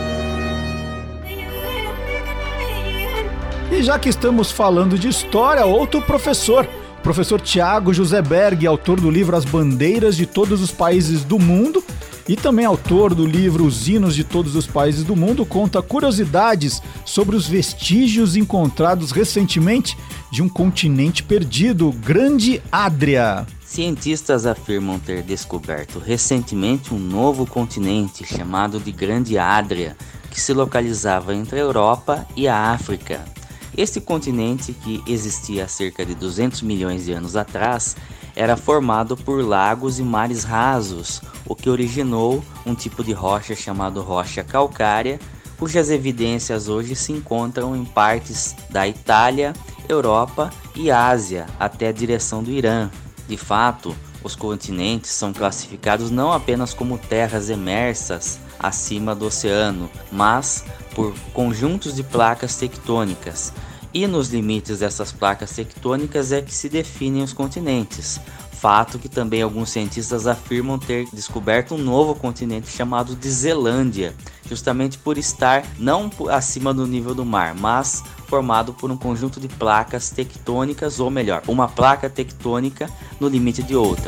E já que estamos falando de história, outro professor, o professor Tiago José Berg, autor do livro As Bandeiras de Todos os Países do Mundo, e também autor do livro Os Hinos de Todos os Países do Mundo, conta curiosidades sobre os vestígios encontrados recentemente de um continente perdido, Grande Adria. Cientistas afirmam ter descoberto recentemente um novo continente chamado de Grande Adria, que se localizava entre a Europa e a África. Este continente, que existia há cerca de 200 milhões de anos atrás, era formado por lagos e mares rasos, o que originou um tipo de rocha chamado rocha calcária, cujas evidências hoje se encontram em partes da Itália, Europa e Ásia, até a direção do Irã. De fato, os continentes são classificados não apenas como terras emersas acima do oceano, mas por conjuntos de placas tectônicas. E nos limites dessas placas tectônicas é que se definem os continentes. Fato que também alguns cientistas afirmam ter descoberto um novo continente chamado de Zelândia, justamente por estar não acima do nível do mar, mas formado por um conjunto de placas tectônicas, ou melhor, uma placa tectônica no limite de outra.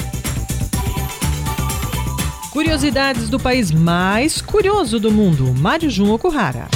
Curiosidades do país mais curioso do mundo, Mário Jun Okuhara.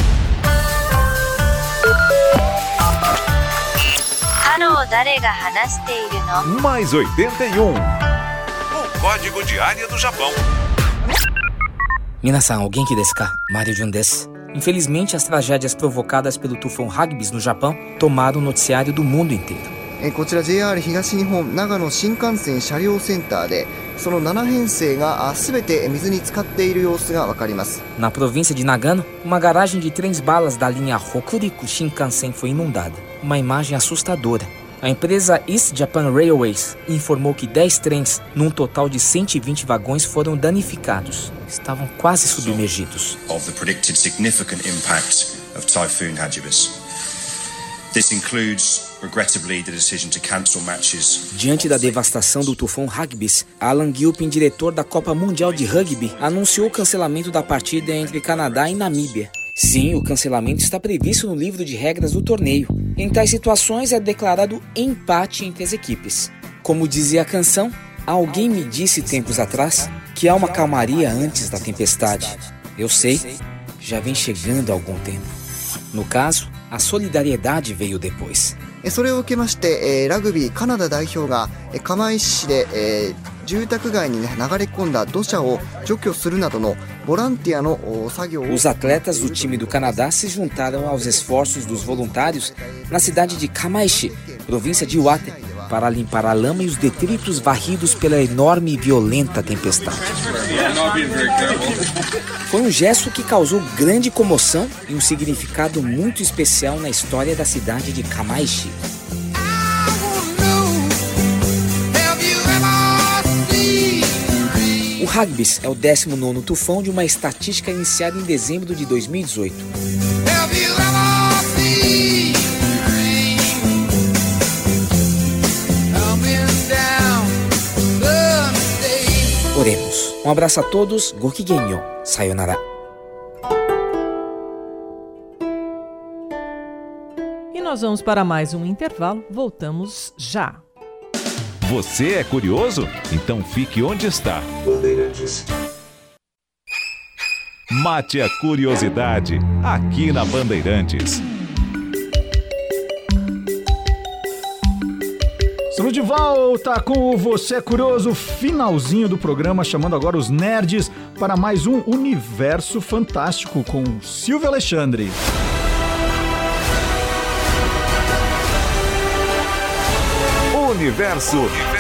Mais 81. O código de área do Japão. Minasan, o genki desu ka? Mário Jun desu. Infelizmente, as tragédias provocadas pelo tufão Hagibis no Japão tomaram o noticiário do mundo inteiro. こちら JR 東日本長野新幹線車両センターでその7編成が全て水に浸かっている様子がわかります。 Na província de Nagano, uma garagem de trens-balas da linha Hokuriku Shinkansen foi inundada. Uma imagem assustadora. A empresa East Japan Railways informou que 10 trens, num total de 120 vagões, foram danificados. Estavam quase submergidos. Of the predicted significant impact of Typhoon Hagibis. This includes, regrettably, the decision to cancel matches. Diante da devastação do tufão Hagibis, Alan Gilpin, diretor da Copa Mundial de Rugby, anunciou o cancelamento da partida entre Canadá e Namíbia. Sim, o cancelamento está previsto no livro de regras do torneio. Em tais situações é declarado empate entre as equipes. Como dizia a canção, alguém me disse tempos atrás que há uma calmaria antes da tempestade. Eu sei, já vem chegando há algum tempo. No caso, a solidariedade veio depois. それを受けまして、ラグビーカナダ代表が釜石市で、住宅街に、流れ込んだ土砂を除去するなどのボランティアの作業を Os atletas do time do Canadá se juntaram aos esforços dos voluntários na cidade de Kamaishi, província de Iwate, para limpar a lama e os detritos varridos pela enorme e violenta tempestade. Foi um gesto que causou grande comoção e um significado muito especial na história da cidade de Kamaishi. O Hagibis é o 19º tufão de uma estatística iniciada em dezembro de 2018. Oremos. Um abraço a todos. Gokigenyo. Sayonara. E nós vamos para mais um intervalo. Voltamos já. Você é curioso? Então fique onde está. Bandeirantes. Mate a curiosidade aqui na Bandeirantes. Estamos de volta com o Você é Curioso, finalzinho do programa, chamando agora os nerds para mais um Universo Fantástico com Silvio Alexandre. Universo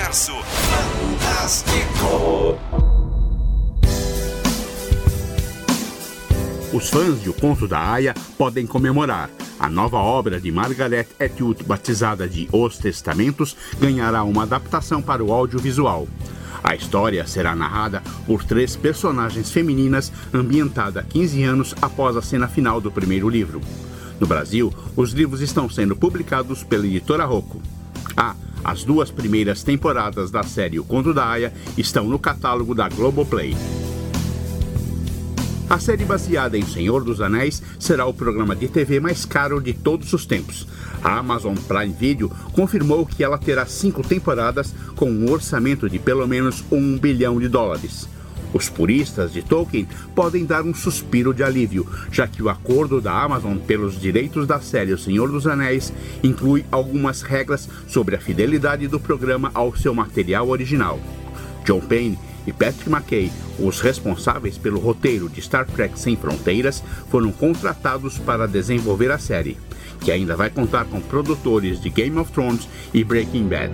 Fantástico. Os fãs de O Conto da Aia podem comemorar. A nova obra de Margaret Atwood, batizada de Os Testamentos, ganhará uma adaptação para o audiovisual. A história será narrada por 3 personagens femininas, ambientada 15 anos após a cena final do primeiro livro. No Brasil, os livros estão sendo publicados pela editora Rocco. As 2 primeiras temporadas da série O Conto da Aia estão no catálogo da Globoplay. A série baseada em Senhor dos Anéis será o programa de TV mais caro de todos os tempos. A Amazon Prime Video confirmou que ela terá 5 temporadas com um orçamento de pelo menos $1 bilhão. Os puristas de Tolkien podem dar um suspiro de alívio, já que o acordo da Amazon pelos direitos da série O Senhor dos Anéis inclui algumas regras sobre a fidelidade do programa ao seu material original. John Payne e Patrick McKay, os responsáveis pelo roteiro de Star Trek Sem Fronteiras, foram contratados para desenvolver a série, que ainda vai contar com produtores de Game of Thrones e Breaking Bad.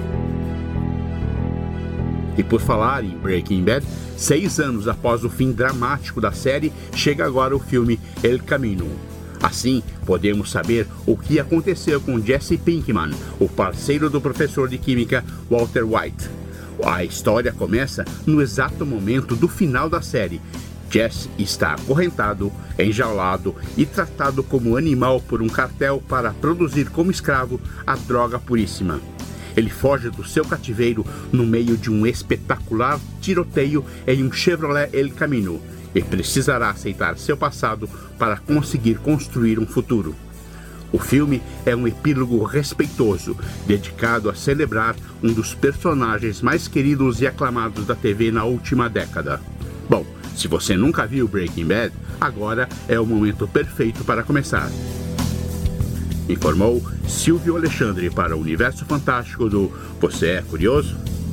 E por falar em Breaking Bad, 6 anos após o fim dramático da série, chega agora o filme El Camino. Assim, podemos saber o que aconteceu com Jesse Pinkman, o parceiro do professor de química Walter White. A história começa no exato momento do final da série. Jesse está acorrentado, enjaulado e tratado como animal por um cartel para produzir como escravo a droga puríssima. Ele foge do seu cativeiro no meio de um espetacular tiroteio em um Chevrolet El Camino e precisará aceitar seu passado para conseguir construir um futuro. O filme é um epílogo respeitoso, dedicado a celebrar um dos personagens mais queridos e aclamados da TV na última década. Bom, se você nunca viu Breaking Bad, agora é o momento perfeito para começar. Informou Silvio Alexandre para o Universo Fantástico do Você é Curioso?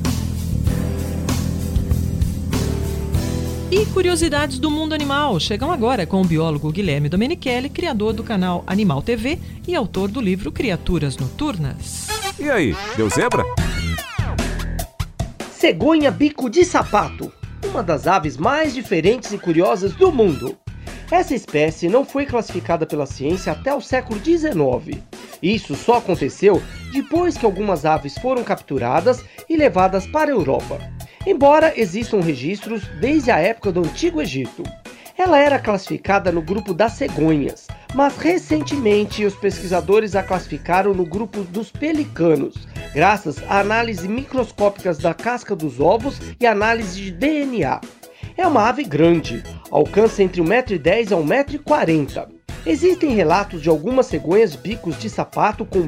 E curiosidades do mundo animal chegam agora com o biólogo Guilherme Domenichelli, criador do canal Animal TV e autor do livro Criaturas Noturnas. E aí, deu zebra? Cegonha bico de sapato, uma das aves mais diferentes e curiosas do mundo. Essa espécie não foi classificada pela ciência até o século XIX. Isso só aconteceu depois que algumas aves foram capturadas e levadas para a Europa. Embora existam registros desde a época do Antigo Egito. Ela era classificada no grupo das cegonhas, mas recentemente os pesquisadores a classificaram no grupo dos pelicanos, graças a análises microscópicas da casca dos ovos e análise de DNA. É uma ave grande, alcança entre 1,10 m a 1,40 m. Existem relatos de algumas cegonhas bicos de sapato com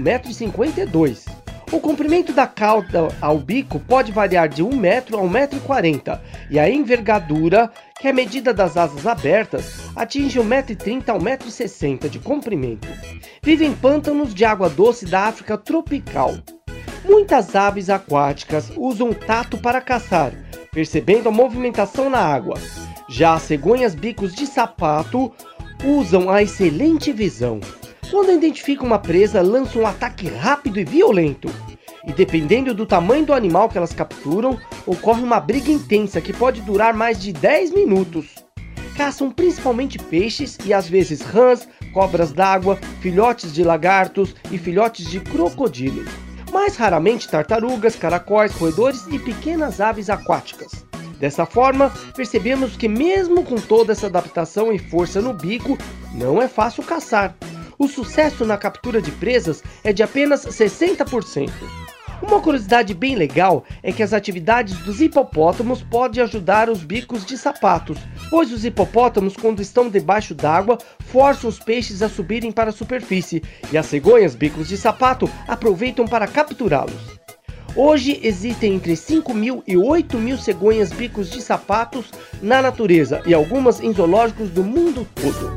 1,52 m. O comprimento da cauda ao bico pode variar de 1 metro a 1,40 m, e a envergadura, que é a medida das asas abertas, atinge 1,30 m a 1,60 m de comprimento. Vive em pântanos de água doce da África tropical. Muitas aves aquáticas usam o tato para caçar, percebendo a movimentação na água. Já as cegonhas bicos de sapato usam a excelente visão. Quando identificam uma presa, lançam um ataque rápido e violento. E dependendo do tamanho do animal que elas capturam, ocorre uma briga intensa que pode durar mais de 10 minutos. Caçam principalmente peixes e às vezes rãs, cobras d'água, filhotes de lagartos e filhotes de crocodilos. Mais raramente tartarugas, caracóis, roedores e pequenas aves aquáticas. Dessa forma, percebemos que mesmo com toda essa adaptação e força no bico, não é fácil caçar. O sucesso na captura de presas é de apenas 60%. Uma curiosidade bem legal é que as atividades dos hipopótamos podem ajudar os bicos de sapatos, pois os hipopótamos, quando estão debaixo d'água, forçam os peixes a subirem para a superfície, e as cegonhas bicos de sapato aproveitam para capturá-los. Hoje existem entre 5.000 e 8.000 cegonhas bicos de sapatos na natureza e algumas em zoológicos do mundo todo.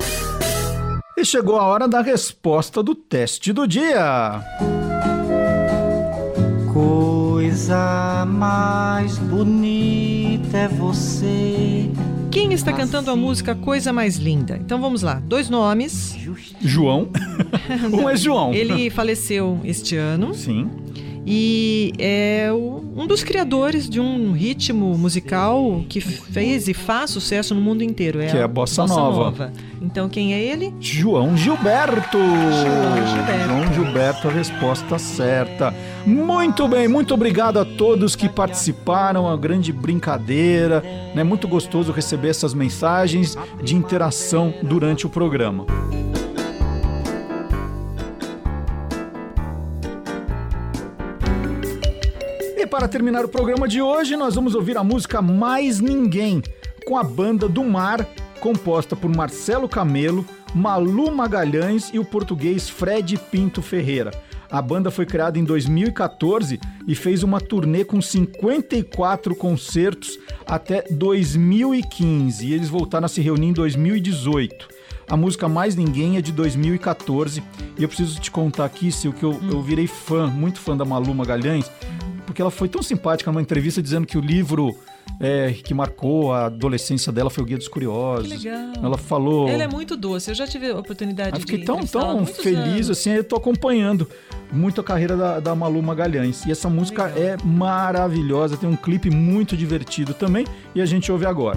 E chegou a hora da resposta do teste do dia. coisa mais bonita é você. Quem está cantando a música Coisa Mais Linda? Então vamos lá, 2 nomes. João. Um é João. Ele faleceu este ano. Sim. E é um dos criadores de um ritmo musical que fez e faz sucesso no mundo inteiro. Que é a Bossa Nova. Então quem é ele? João Gilberto. João Gilberto, a resposta certa. Muito bem, muito obrigado a todos que participaram, a grande brincadeira, né? Muito gostoso receber essas mensagens de interação durante o programa. E para terminar o programa de hoje, nós vamos ouvir a música Mais Ninguém, com a Banda do Mar, composta por Marcelo Camelo, Malu Magalhães e o português Fred Pinto Ferreira. A banda foi criada em 2014 e fez uma turnê com 54 concertos até 2015. E eles voltaram a se reunir em 2018. A música Mais Ninguém é de 2014. E eu preciso te contar aqui, Sil, que eu virei fã, muito fã da Malu Magalhães, porque ela foi tão simpática numa entrevista dizendo que o livro que marcou a adolescência dela foi o Guia dos Curiosos. Que legal. Ela falou... Ela é muito doce, eu já tive a oportunidade de fiquei tão feliz, assim, eu tô acompanhando muito a carreira da Malu Magalhães. E essa música é maravilhosa, tem um clipe muito divertido também, e a gente ouve agora.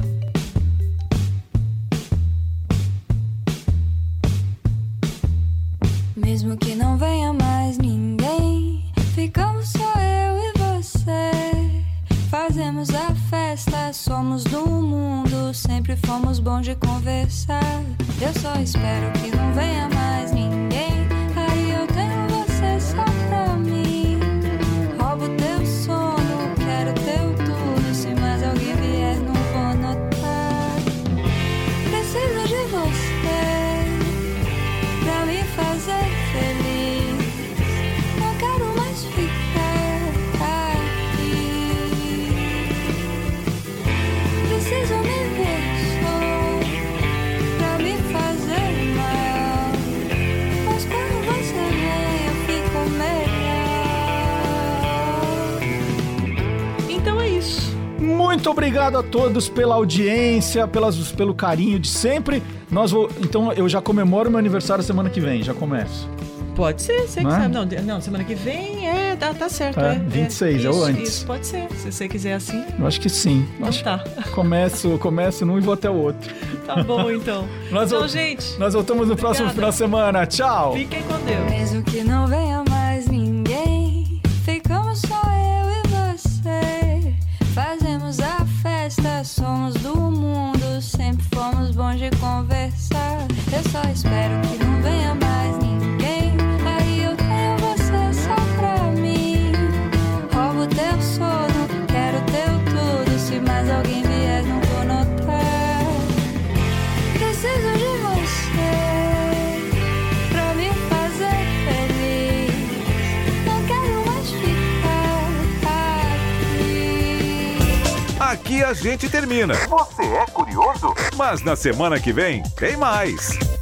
Mesmo que não venha mais ninguém, ficamos só eu e você. Fazemos a festa, somos do mundo, sempre fomos bons de conversar. Eu só espero que não venha mais ninguém, aí eu tenho você só pra mim. Roubo teu sono, quero teu tudo, se mais alguém vier não vou notar. Preciso de você pra me fazer feliz, não quero mais ficar aqui. Preciso me ver só pra me fazer mal, mas quando você vem eu fico melhor. Então é isso. Muito obrigado a todos pela audiência, pelo carinho de sempre. Então eu já comemoro meu aniversário semana que vem, já começo. Pode ser, você que sabe. Não, semana que vem tá certo. 26, é o antes. Isso, pode ser, se você quiser assim. Eu acho que sim. Tá. Começo num e vou até o outro. Tá bom, então. Gente, nós voltamos no próximo final de semana. Tchau. Fiquem com Deus. Mesmo que não venha mais ninguém, ficamos só eu e você. Fazemos a festa, somos do mundo, sempre fomos bons de conversar. Eu só espero que não venha mais ninguém, aí eu tenho você só pra mim. Roubo teu sono, quero teu tudo, se mais alguém vier não vou notar. Preciso de você pra me fazer feliz, não quero mais ficar aqui. Aqui a gente termina. Você é curioso? Mas na semana que vem tem mais.